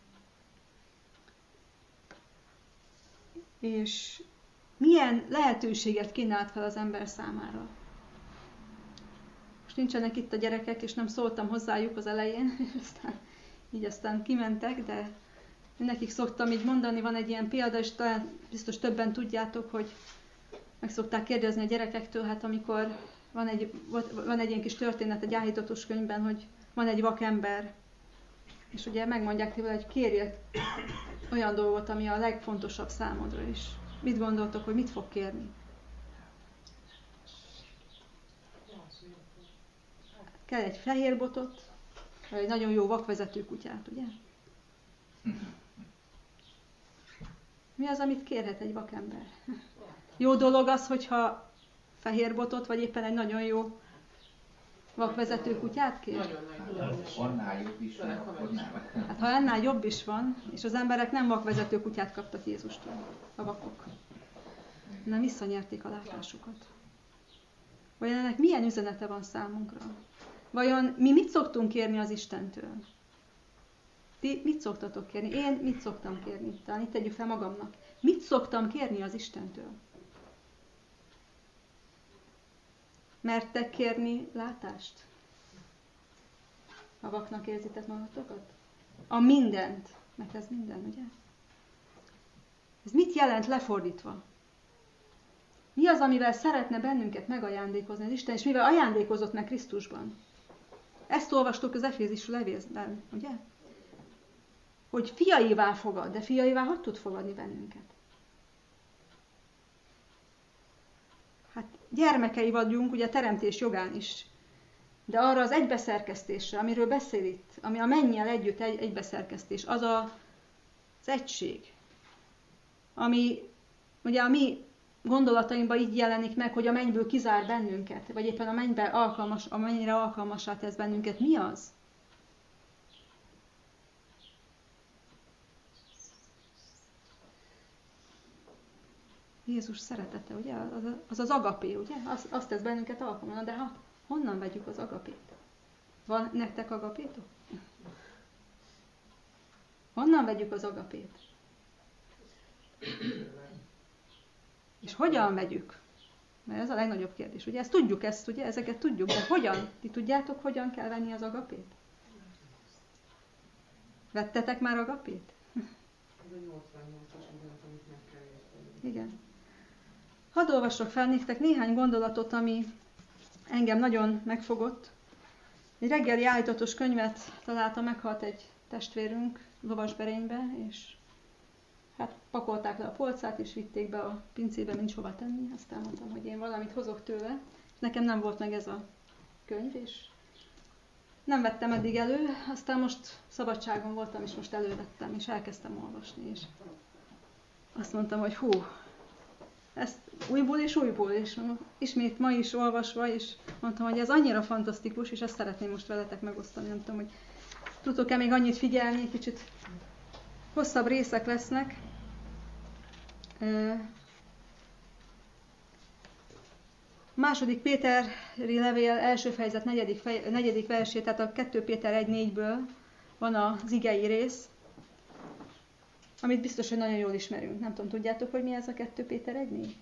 És milyen lehetőséget kínált fel az ember számára. Most nincsenek itt a gyerekek, és nem szóltam hozzájuk az elején, és aztán, így aztán kimentek, de nekik szoktam így mondani, van egy ilyen példa, és talán biztos többen tudjátok, hogy meg szokták kérdezni a gyerekektől, hát amikor van egy, van egy ilyen kis történet a gyáhítatos könyvben, hogy van egy vakember, és ugye megmondják tőle, hogy kérjél olyan dolgot, ami a legfontosabb számodra is. Mit gondoltok, hogy mit fog kérni? Kell egy fehér botot, vagy egy nagyon jó vakvezető kutyát, ugye? Mi az, amit kérhet egy vakember? Jó dolog az, hogyha fehér botot, vagy éppen egy nagyon jó vakvezető kutyát kér? Annál jobb is van, akkor nem. Hát ha annál jobb is van, és az emberek nem vakvezető kutyát kaptak Jézustól, a vakok, hanem visszanyerték a látásukat. Vajon ennek milyen üzenete van számunkra? Vajon mi mit szoktunk kérni az Istentől? Ti mit szoktatok kérni? Én mit szoktam kérni? Talán itt tegyük fel magamnak. Mit szoktam kérni az Istentől? Mertek kérni látást? A vaknak érzitek magatokat? A mindent. Mert ez minden, ugye? Ez mit jelent lefordítva? Mi az, amivel szeretne bennünket megajándékozni az Isten, és mivel ajándékozott meg Krisztusban? Ezt olvastuk az Efézisi levélben, ugye? Hogy fiaivá fogad, de fiaivá hogy tud fogadni bennünket? Hát gyermekei vagyunk, ugye a teremtés jogán is. De arra az egybeszerkesztésre, amiről beszél itt, ami a mennyel együtt egy, egybeszerkesztés, az a, az egység, ami ugye a mi gondolatainkban így jelenik meg, hogy a mennyből kizár bennünket, vagy éppen a mennybe alkalmas, a mennyire alkalmassá tesz bennünket. Mi az? Jézus szeretete, ugye? Az az, az agapé, ugye? Az, azt tesz bennünket alkalmasan, de ha, honnan vegyük az agapét? Van nektek agapétok? Honnan vegyük az agapét? És hogyan vegyük? Mert ez a legnagyobb kérdés. Ugye ezt tudjuk, ezt, ugye, ezeket tudjuk, de hogyan? Ti tudjátok, hogyan kell venni az agapét? Vettetek már agapét? Ez a nyolcvannyolcas mindent, amit meg kell érteni. Igen. Hadd olvasok fel nektek néhány gondolatot, ami engem nagyon megfogott. Egy reggeli állítatos könyvet találta, meghalt egy testvérünk Lovasberénybe, és hát pakolták le a polcát, és vitték be a pincébe, nincs hova tenni. Aztán mondtam, hogy én valamit hozok tőle. Nekem nem volt meg ez a könyv, és nem vettem eddig elő. Aztán most szabadságon voltam, és most elővettem, és elkezdtem olvasni. És azt mondtam, hogy hú, ezt újból és újból, és ismét ma is olvasva, és mondtam, hogy ez annyira fantasztikus, és ezt szeretném most veletek megosztani. Nem tudom, hogy tudtok-e még annyit figyelni, kicsit hosszabb részek lesznek. Második Péteri levél első fejezet negyedik, fej, negyedik versét, tehát a kettő Péter egy négyből van az igei rész, amit biztos, hogy nagyon jól ismerünk. Nem tudom, tudjátok, hogy mi ez a kettő Péter egy négy?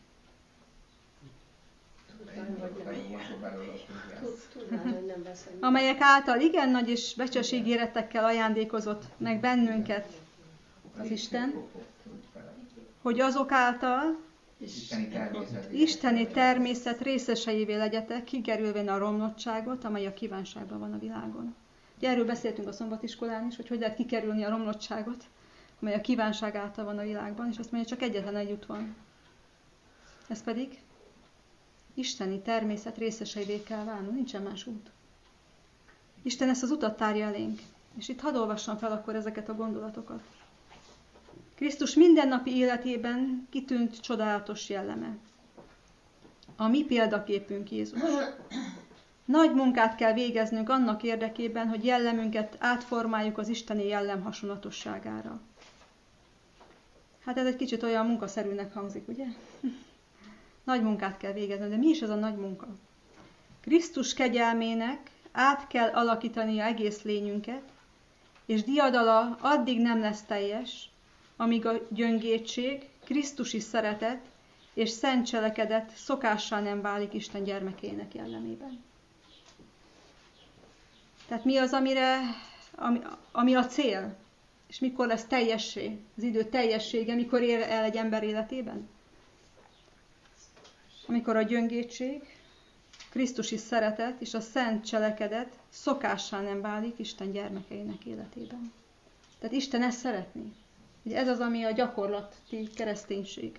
Amelyek által igen nagy és becsesség ígéretekkel ajándékozott meg bennünket az Isten, hogy azok által Isteni természet, isteni természet részeseivé legyetek, kikerülvén a romlottságot, amely a kívánságban van a világon. Ugye erről beszéltünk a szombatiskolán is, hogy hogy lehet kikerülni a romlottságot, amely a kívánság által van a világban, és azt mondja, csak egyetlen egy út van. Ez pedig isteni természet részeseivé kell válni, nincsen más út. Isten ezt az utat tárja elénk, és itt hadd olvassam fel akkor ezeket a gondolatokat. Krisztus mindennapi életében kitűnt csodálatos jelleme. A mi példaképünk Jézus. Nagy munkát kell végeznünk annak érdekében, hogy jellemünket átformáljuk az isteni jellem hasonlatosságára. Hát ez egy kicsit olyan munkaszerűnek hangzik, ugye? Nagy munkát kell végezni, de mi is ez a nagy munka? Krisztus kegyelmének át kell alakítania egész lényünket, és diadala addig nem lesz teljes, amíg a gyöngétség, krisztusi szeretet és szent cselekedet szokássá nem válik Isten gyermekének jellemében. Tehát mi az, amire, ami, ami a cél? És mikor lesz teljessé? Az idő teljessége, mikor ér el egy ember életében? Amikor a gyöngétség, krisztusi szeretet és a szent cselekedet szokássá nem válik Isten gyermekeinek életében. Tehát Isten ezt szeretné. Ez az, ami a gyakorlati kereszténység.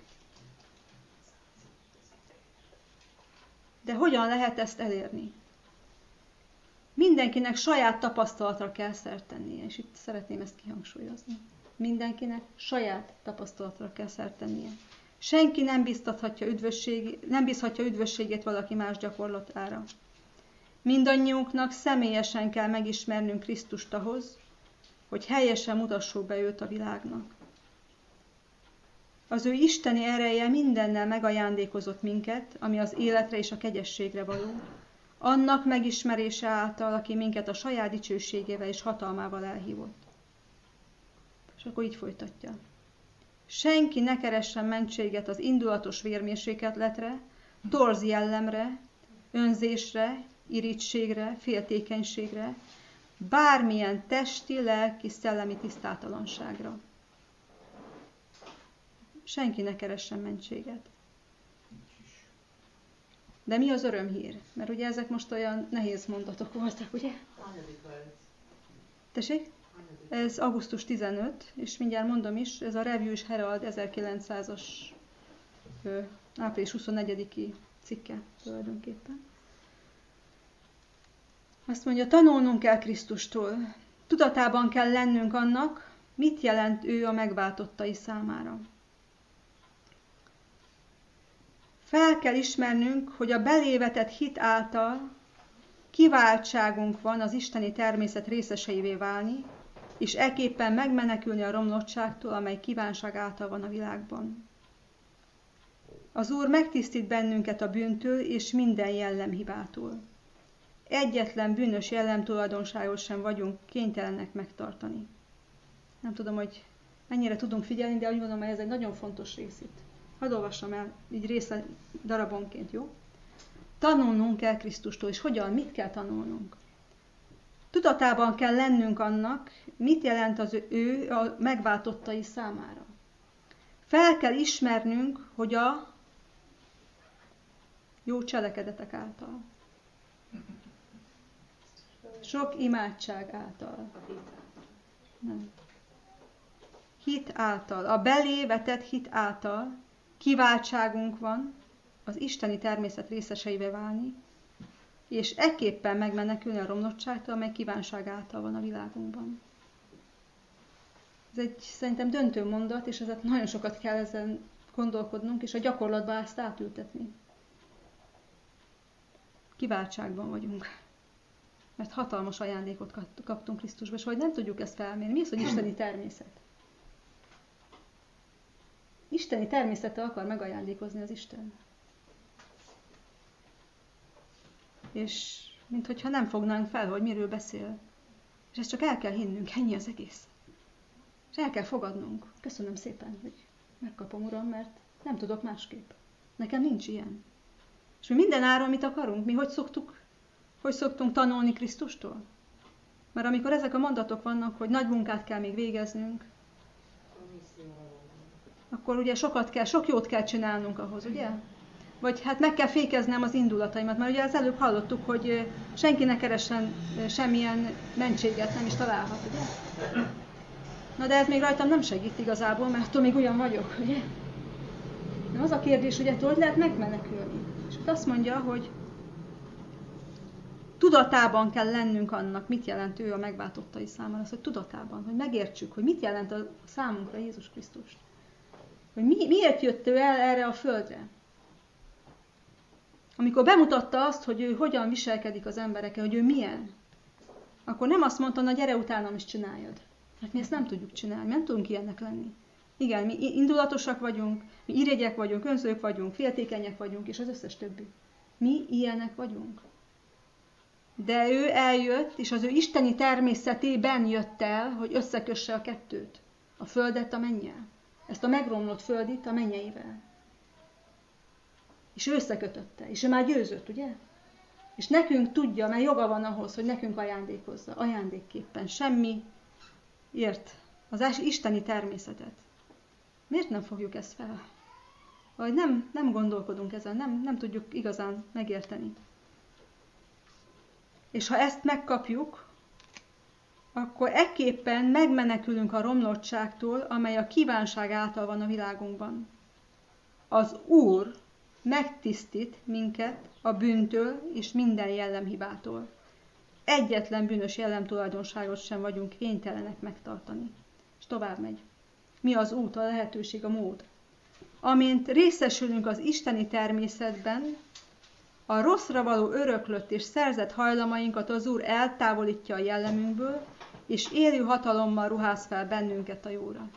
De hogyan lehet ezt elérni? Mindenkinek saját tapasztalatra kell szert tennie, és itt szeretném ezt kihangsúlyozni. Mindenkinek saját tapasztalatra kell szert tennie. Senki nem biztathatja üdvösség, nem bízhatja üdvösségét valaki más gyakorlatára. Mindannyiunknak személyesen kell megismernünk Krisztust ahhoz, hogy helyesen mutassuk be őt a világnak. Az ő isteni ereje mindennel megajándékozott minket, ami az életre és a kegyességre való, annak megismerése által, aki minket a saját dicsőségével és hatalmával elhívott. És akkor így folytatja. Senki ne keressen mentséget az indulatos vérmérsékletre, torz jellemre, önzésre, irítségre, féltékenységre, bármilyen testi, lelki, szellemi tisztátalanságra. Senki ne keressen mentséget. De mi az örömhír? Mert ugye ezek most olyan nehéz mondatok voltak, ugye? Hányadika ez? Tessék? Hányadika? Ez augusztus tizenötödike, és mindjárt mondom is, ez a Review és Herald ezerkilencszázas ö, április huszonnegyediki cikke tulajdonképpen. Azt mondja, tanulnunk kell Krisztustól. Tudatában kell lennünk annak, mit jelent ő a megváltottai számára. Fel kell ismernünk, hogy a belévetett hit által kiváltságunk van az isteni természet részeseivé válni, és ekképpen megmenekülni a romlottságtól, amely kívánság által van a világban. Az Úr megtisztít bennünket a bűntől és minden jellemhibától. Egyetlen bűnös jellemtulajdonságot sem vagyunk kénytelenek megtartani. Nem tudom, hogy mennyire tudunk figyelni, de úgy gondolom, hogy ez egy nagyon fontos rész itt. Hadd olvassam el így része darabonként, jó? Tanulnunk kell Krisztustól, és hogyan, mit kell tanulnunk? Tudatában kell lennünk annak, mit jelent az ő a megváltottai számára. Fel kell ismernünk, hogy a jó cselekedetek által, sok imádság által, nem. hit által, a belé vetett hit által kiváltságunk van az isteni természet részeseivé válni, és ekképpen megmenekülni a romlottságtól, amely kívánság által van a világunkban. Ez egy szerintem döntő mondat, és ezért nagyon sokat kell ezen gondolkodnunk, és a gyakorlatba ezt átültetni. Kiváltságban vagyunk. Mert hatalmas ajándékot kaptunk Krisztusba, és hogy nem tudjuk ezt felmérni. Mi az, hogy isteni természet? Isteni természete akar megajándékozni az Isten. És minthogyha nem fognánk fel, hogy miről beszél. És ezt csak el kell hinnünk, ennyi az egész. És el kell fogadnunk. Köszönöm szépen, hogy megkapom, Uram, mert nem tudok másképp. Nekem nincs ilyen. És mi minden áron mit akarunk? Mi hogy szoktuk, hogy szoktunk tanulni Krisztustól? Mert amikor ezek a mondatok vannak, hogy nagy munkát kell még végeznünk, akkor ugye sokat kell, sok jót kell csinálnunk ahhoz, ugye? Vagy hát meg kell fékeznem az indulataimat, mert ugye az előbb hallottuk, hogy senki ne keressen semmilyen mentséget, nem is találhat, ugye? Na de ez még rajtam nem segít igazából, mert attól még olyan vagyok, ugye? De az a kérdés, hogy ettől hogy lehet megmenekülni? És ott azt mondja, hogy tudatában kell lennünk annak, mit jelent ő a megváltottai számára, az, hogy tudatában, hogy megértsük, hogy mit jelent a számunkra Jézus Krisztus. Hogy mi, miért jött ő el erre a földre. Amikor bemutatta azt, hogy ő hogyan viselkedik az emberekkel, hogy ő milyen, akkor nem azt mondta, na gyere utánam is csináljad. Hát mi ezt nem tudjuk csinálni, nem tudunk ilyennek lenni. Igen, mi indulatosak vagyunk, mi irigyek vagyunk, önzők vagyunk, féltékenyek vagyunk, és az összes többi. Mi ilyenek vagyunk. De ő eljött, és az ő isteni természetében jött el, hogy összekösse a kettőt. A földet a mennyel. Ezt a megromlott földit a mennyeivel. És ő összekötötte. És ő már győzött, ugye? És nekünk tudja, mert joga van ahhoz, hogy nekünk ajándékozza. Ajándékképpen. Semmi ért az isteni természetet. Miért nem fogjuk ezt fel? Vagy nem, nem gondolkodunk ezen, nem, nem tudjuk igazán megérteni. És ha ezt megkapjuk, akkor ekképpen megmenekülünk a romlottságtól, amely a kívánság által van a világunkban. Az Úr megtisztít minket a bűntől és minden jellemhibától. Egyetlen bűnös jellemtulajdonságot sem vagyunk kénytelenek megtartani. És tovább megy. Mi az út, a lehetőség, a mód? Amint részesülünk az isteni természetben, a rosszra való öröklött és szerzett hajlamainkat az Úr eltávolítja a jellemünkből, és élő hatalommal ruház fel bennünket a jóra.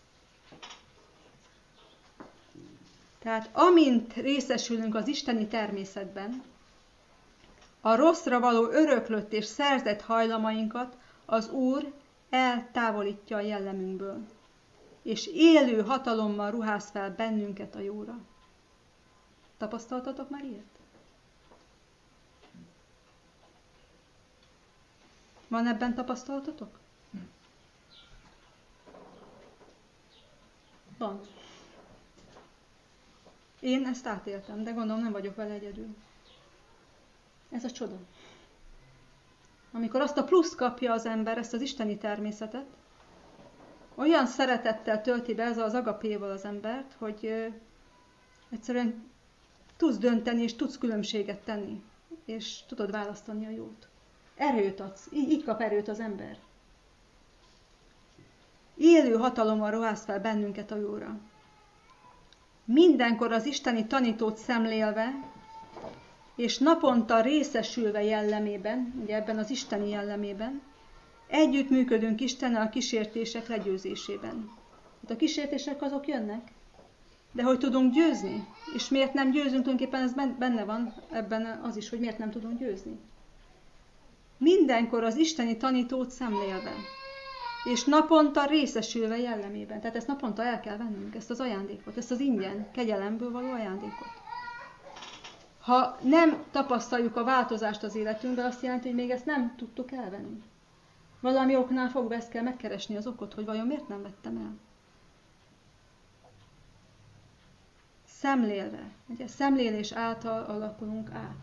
Tehát amint részesülünk az isteni természetben, a rosszra való öröklött és szerzett hajlamainkat az Úr eltávolítja a jellemünkből, és élő hatalommal ruház fel bennünket a jóra. Tapasztaltatok már ilyet? Van ebben tapasztalatotok? Van. Én ezt átéltem, de gondolom nem vagyok vele egyedül. Ez a csoda. Amikor azt a pluszt kapja az ember, ezt az isteni természetet, olyan szeretettel tölti be ez az agapéval az embert, hogy ö, egyszerűen tudsz dönteni, és tudsz különbséget tenni, és tudod választani a jót. Erőt adsz, így, így kap erőt az ember. Élő hatalommal ruház fel bennünket a jóra. Mindenkor az isteni tanítót szemlélve, és naponta részesülve jellemében, ugye ebben az isteni jellemében, együttműködünk Istennel a kísértések legyőzésében. Hát a kísértések azok jönnek, de hogy tudunk győzni? És miért nem győzünk? Tulajdonképpen ez benne van ebben az is, hogy miért nem tudunk győzni. Mindenkor az isteni tanítót szemlélve, és naponta részesülve jellemében. Tehát ezt naponta el kell vennünk, ezt az ajándékot, ezt az ingyen, kegyelemből való ajándékot. Ha nem tapasztaljuk a változást az életünkben, azt jelenti, hogy még ezt nem tudtuk elvenni. Valami oknál fogva ezt kell megkeresni az okot, hogy vajon miért nem vettem el. Szemlélve, ugye szemlélés által alakulunk át.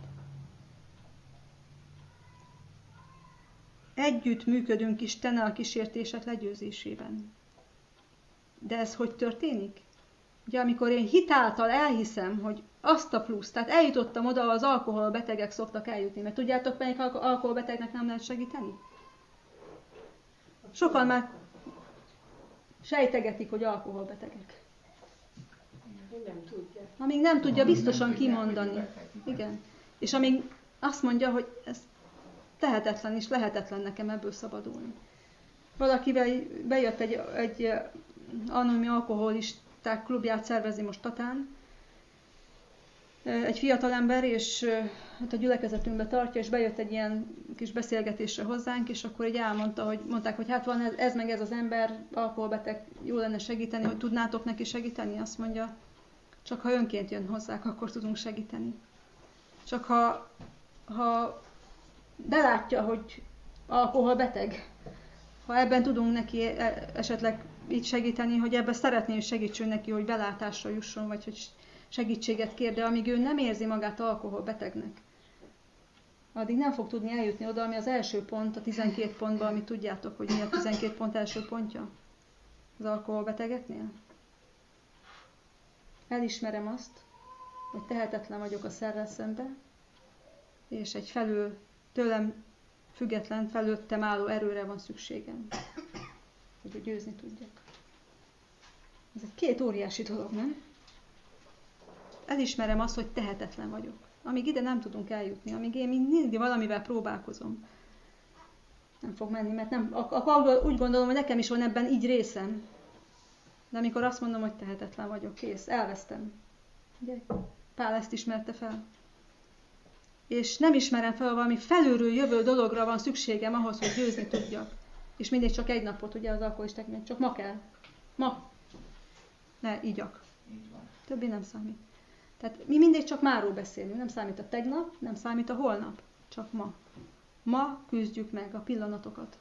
Együtt működünk Istennel a kísértések legyőzésében. De ez hogy történik? Ugye amikor én hitáltal elhiszem, hogy azt a plusz, tehát eljutottam oda, ahol az alkoholbetegek szoktak eljutni, mert tudjátok, melyik alkoholbetegnek nem lehet segíteni? Sokan már sejtegetik, hogy alkoholbetegek. Nem tudja. Amíg nem tudja Amíg biztosan nem tudják, kimondani. hogy beteg, igen. Igen. És amíg azt mondja, hogy ez tehetetlen és lehetetlen nekem ebből szabadulni. Valakivel bejött egy, egy anonim alkoholisták klubját szervezni most Tatán, egy fiatalember, és hát a gyülekezetünkbe tartja, és bejött egy ilyen kis beszélgetésre hozzánk, és akkor így elmondta, hogy mondták, hogy hát van ez, ez meg ez az ember, alkoholbeteg, jó lenne segíteni, hogy tudnátok neki segíteni? Azt mondja, csak ha önként jön hozzák, akkor tudunk segíteni. Csak ha, ha belátja, hogy alkoholbeteg, ha ebben tudunk neki esetleg így segíteni, hogy ebben szeretné, hogy segítsünk neki, hogy belátásra jusson, vagy hogy segítséget kér, de amíg ő nem érzi magát alkoholbetegnek, addig nem fog tudni eljutni oda, ami az első pont, a tizenkét pontban, amit tudjátok, hogy mi a tizenkét pont első pontja az alkoholbetegeknél. Elismerem azt, hogy tehetetlen vagyok a szerrel szembe, és egy felül tőlem független, felőttem álló erőre van szükségem, hogy győzni tudjak. Ez egy két óriási dolog, nem? Elismerem azt, hogy tehetetlen vagyok. Amíg ide nem tudunk eljutni, amíg én mindig valamivel próbálkozom, nem fog menni, mert nem, akkor úgy gondolom, hogy nekem is van ebben így részem. De amikor azt mondom, hogy tehetetlen vagyok, kész, elvesztem. Ugye? Pál ezt ismerte fel. És nem ismerem fel, valami felülről jövő dologra van szükségem ahhoz, hogy győzni tudjak. És mindig csak egy napot, ugye az alkoholistáknak, csak ma kell. Ma. Ne, igyak. Így van. Többi nem számít. Tehát mi mindig csak máról beszélünk, nem számít a tegnap, nem számít a holnap, csak ma. Ma küzdjük meg a pillanatokat.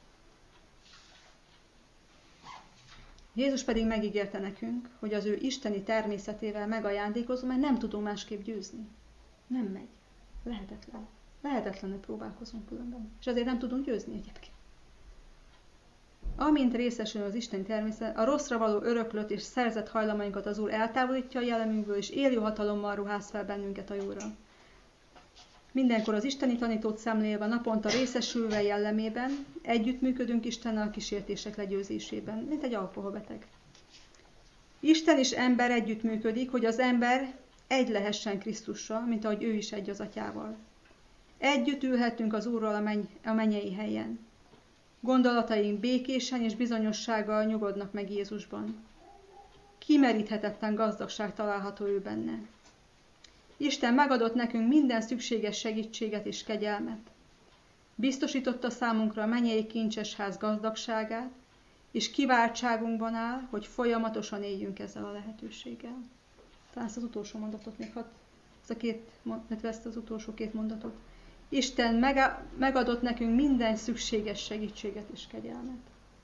Jézus pedig megígérte nekünk, hogy az ő isteni természetével megajándékozunk, mert nem tudunk másképp győzni. Nem megy. Lehetetlen. Lehetetlenül próbálkozunk különben. És azért nem tudunk győzni egyébként. Amint részesül az isteni természet, a rosszra való öröklött és szerzett hajlamainkat az Úr eltávolítja a jellemünkből, és élő hatalommal ruház fel bennünket a jóra. Mindenkor az isteni tanítót szemlélve, naponta részesülve jellemében, együttműködünk Istennel a kísértések legyőzésében, mint egy alkoholbeteg. Isten és ember együttműködik, hogy az ember egy lehessen Krisztussal, mint ahogy ő is egy az Atyával. Együtt ülhetünk az Úrral a, menny- a mennyei helyen. Gondolataink békésen és bizonyossággal nyugodnak meg Jézusban. Kimeríthetetlen gazdagság található ő benne. Isten megadott nekünk minden szükséges segítséget és kegyelmet. Biztosította számunkra a mennyei kincses ház gazdagságát, és kiváltságunkban áll, hogy folyamatosan éljünk ezzel a lehetőséggel. Talán ezt az utolsó mondatot még hadd, ezt, a két, ezt az utolsó két mondatot. Isten megadott nekünk minden szükséges segítséget és kegyelmet.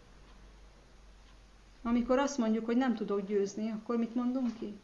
Amikor azt mondjuk, hogy nem tudok győzni, akkor mit mondunk ki?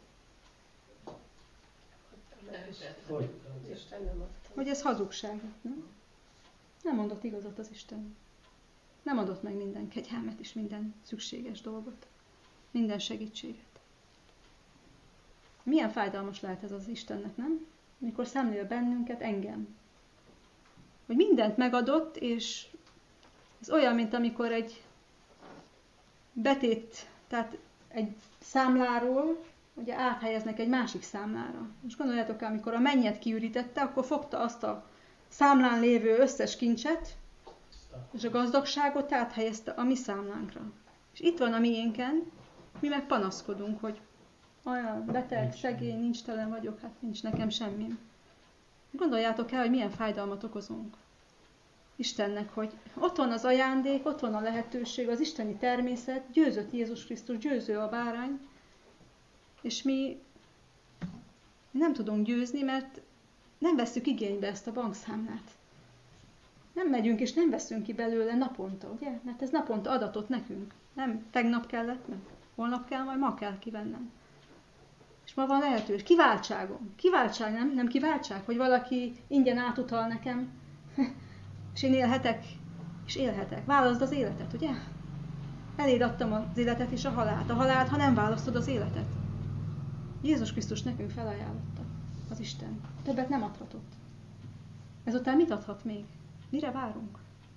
Hogy ez hazugság, nem? Nem mondott igazat az Isten. Nem adott meg minden kegyelmet és minden szükséges dolgot. Minden segítséget. Milyen fájdalmas lehet ez az Istennek, nem? Mikor szemlél bennünket, engem. Hogy mindent megadott, és ez olyan, mint amikor egy betét, tehát egy számláról ugye áthelyeznek egy másik számlára. És gondoljátok el, amikor a mennyet kiürítette, akkor fogta azt a számlán lévő összes kincset, és a gazdagságot áthelyezte a mi számlánkra. És itt van a miénken, mi meg panaszkodunk, hogy olyan beteg, szegény, nincs telen vagyok, hát nincs nekem semmi. Gondoljátok el, hogy milyen fájdalmat okozunk Istennek, hogy ott van az ajándék, ott van a lehetőség, az isteni természet, győzött Jézus Krisztus, győző a bárány, és mi nem tudunk győzni, mert nem vesszük igénybe ezt a bankszámlát. Nem megyünk és nem veszünk ki belőle naponta, ugye? Mert ez naponta adatot nekünk. Nem tegnap kellett, meg holnap kell, majd ma kell kivennem. És ma van lehetőség. Kiváltságom. Kiváltság, nem? Nem kiváltság, hogy valaki ingyen átutal nekem, és én élhetek, és élhetek. Válaszd az életet, ugye? Eléd adtam az életet és a halált. A halált, ha nem választod az életet. Jézus Krisztus nekünk felajánlotta az Isten. Többet nem adhatott. Ezután mit adhat még? Mire várunk?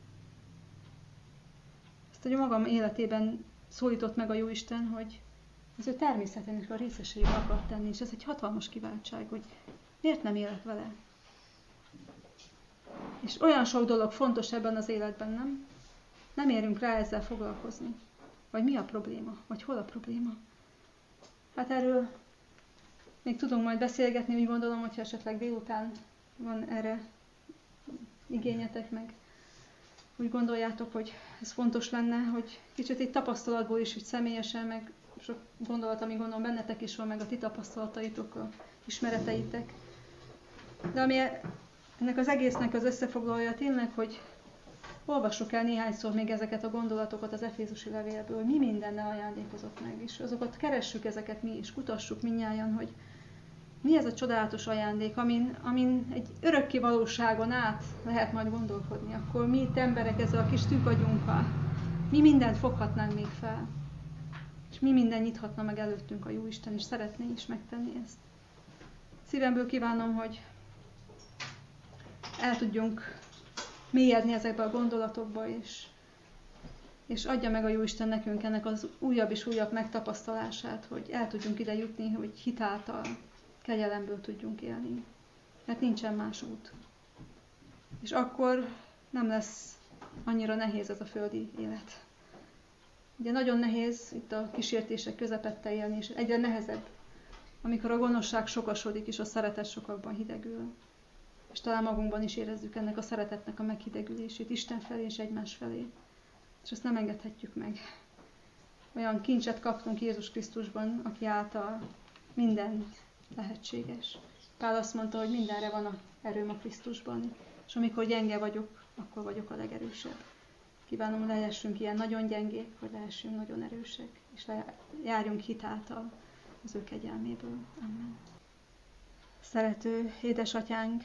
Ezt ugye magam életében szólított meg a Jóisten, hogy az ő természetének a részesébe akar tenni, és ez egy hatalmas kiváltság, hogy miért nem élek vele. És olyan sok dolog fontos ebben az életben, nem? Nem érünk rá ezzel foglalkozni. Vagy mi a probléma? Vagy hol a probléma? Hát erről még tudunk majd beszélgetni, úgy gondolom, hogyha esetleg délután van erre igényetek meg. Úgy gondoljátok, hogy ez fontos lenne, hogy kicsit itt tapasztalatból is, hogy személyesen, meg sok gondolat, ami gondolom bennetek is van, meg a ti tapasztalataitok, a ismereteitek. De ami ennek az egésznek az összefoglalója tényleg, hogy olvassuk el néhányszor még ezeket a gondolatokat az Efézusi levélből, hogy mi mindennel ajándékozott meg, és azokat keressük ezeket mi is, kutassuk mindnyájan, hogy mi ez a csodálatos ajándék, amin, amin egy örökké valóságon át lehet majd gondolkodni. Akkor mi itt emberek ezzel a kis tűkagyunkkal, mi mindent foghatnánk még fel. És mi minden nyithatna meg előttünk a Jóisten, és szeretné is megtenni ezt. Szívemből kívánom, hogy el tudjunk mélyedni ezekbe a gondolatokba, és, és adja meg a Jóisten nekünk ennek az újabb és újabb megtapasztalását, hogy el tudjunk ide jutni, hogy hitáltal, kegyelemből tudjunk élni. Mert nincsen más út. És akkor nem lesz annyira nehéz ez a földi élet. Ugye nagyon nehéz itt a kísértések közepette élni, és egyre nehezebb, amikor a gonoszság sokasodik, és a szeretet sokakban hidegül. És talán magunkban is érezzük ennek a szeretetnek a meghidegülését Isten felé és egymás felé. És ezt nem engedhetjük meg. Olyan kincset kaptunk Jézus Krisztusban, aki által minden lehetséges. Pál azt mondta, hogy mindenre van a erőm a Krisztusban, és amikor gyenge vagyok, akkor vagyok a legerősebb. Kívánom, hogy lehessünk ilyen nagyon gyengék, hogy lehessünk nagyon erősek, és le, járjunk hitáltal az ő kegyelméből. Amen. Szerető édesatyánk,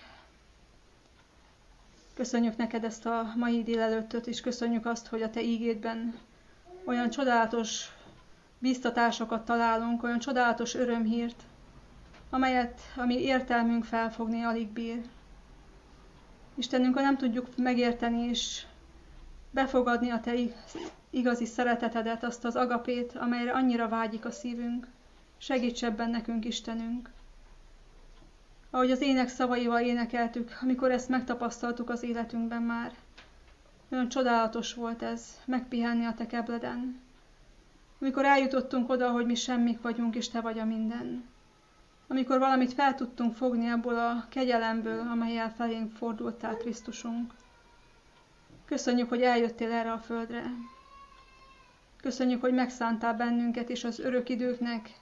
köszönjük neked ezt a mai délelőttöt, és köszönjük azt, hogy a te ígédben olyan csodálatos bíztatásokat találunk, olyan csodálatos örömhírt, amelyet, ami értelmünk felfogni alig bír. Istenünk, ha nem tudjuk megérteni és befogadni a te igazi szeretetedet, azt az agapét, amelyre annyira vágyik a szívünk, segíts ebben nekünk, Istenünk. Ahogy az ének szavaival énekeltük, amikor ezt megtapasztaltuk az életünkben már, olyan csodálatos volt ez, megpihenni a te kebleden. Amikor eljutottunk oda, hogy mi semmik vagyunk, és te vagy a minden. Amikor valamit fel tudtunk fogni abból a kegyelemből, amellyel felénk fordultál, Krisztusunk. Köszönjük, hogy eljöttél erre a földre. Köszönjük, hogy megszántál bennünket, és az örök időknek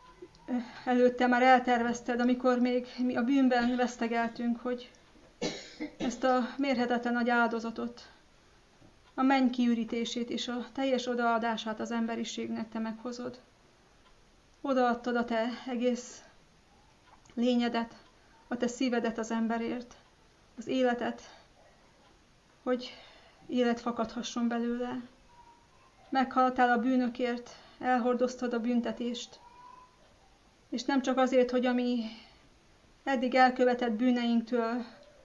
előtte már eltervezted, amikor még mi a bűnben vesztegeltünk, hogy ezt a mérhetetlen nagy áldozatot, a menny kiürítését és a teljes odaadását az emberiségnek te meghozod. Odaadtad a te egész lényedet, a te szívedet az emberért, az életet, hogy élet fakadhasson belőle. Meghaltál a bűnökért, elhordoztad a büntetést, és nem csak azért, hogy a mi eddig elkövetett bűneinktől,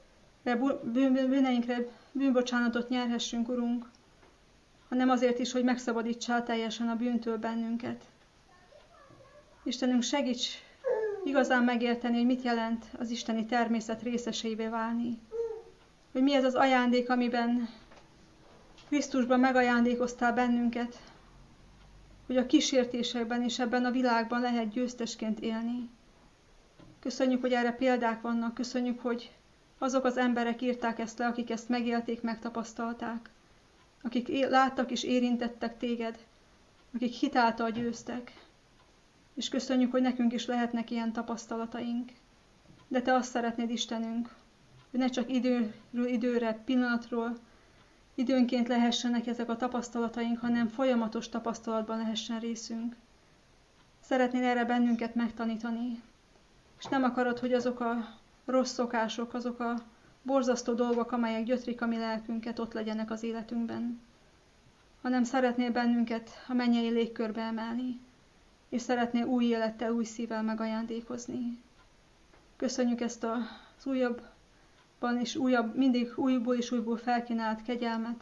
bűneinkre bűnbocsánatot nyerhessünk, Urunk, hanem azért is, hogy megszabadítsál teljesen a bűntől bennünket. Istenünk, segíts igazán megérteni, hogy mit jelent az isteni természet részeseivé válni. Hogy mi ez az ajándék, amiben Krisztusban megajándékoztál bennünket, hogy a kísértésekben és ebben a világban lehet győztesként élni. Köszönjük, hogy erre példák vannak, köszönjük, hogy azok az emberek írták ezt le, akik ezt megélték, megtapasztalták, akik láttak és érintettek téged, akik hitáltal győztek. És köszönjük, hogy nekünk is lehetnek ilyen tapasztalataink. De te azt szeretnéd, Istenünk, hogy ne csak időről időre, pillanatról, időnként lehessenek ezek a tapasztalataink, hanem folyamatos tapasztalatban lehessen részünk. Szeretnél erre bennünket megtanítani, és nem akarod, hogy azok a rossz szokások, azok a borzasztó dolgok, amelyek gyötrik a mi lelkünket, ott legyenek az életünkben, hanem szeretnél bennünket a mennyei légkörbe emelni, és szeretnél új élettel, új szívvel megajándékozni. Köszönjük ezt az újabban és újabb, mindig újból és újból felkínált kegyelmet,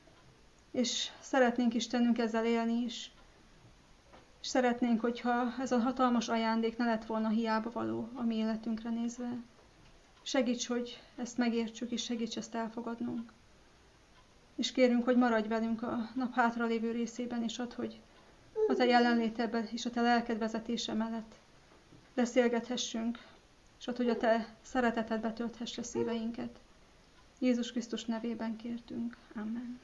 és szeretnénk Istenünk ezzel élni is. És szeretnénk, hogyha ez a hatalmas ajándék ne lett volna hiába való a mi életünkre nézve. Segíts, hogy ezt megértsük, és segíts ezt elfogadnunk. És kérünk, hogy maradj velünk a nap hátralévő részében, és add, hogy a te jelenlétedben és a te lelked vezetése mellett beszélgethessünk, és add, hogy a te szereteted betölthesse szíveinket. Jézus Krisztus nevében kértünk. Amen.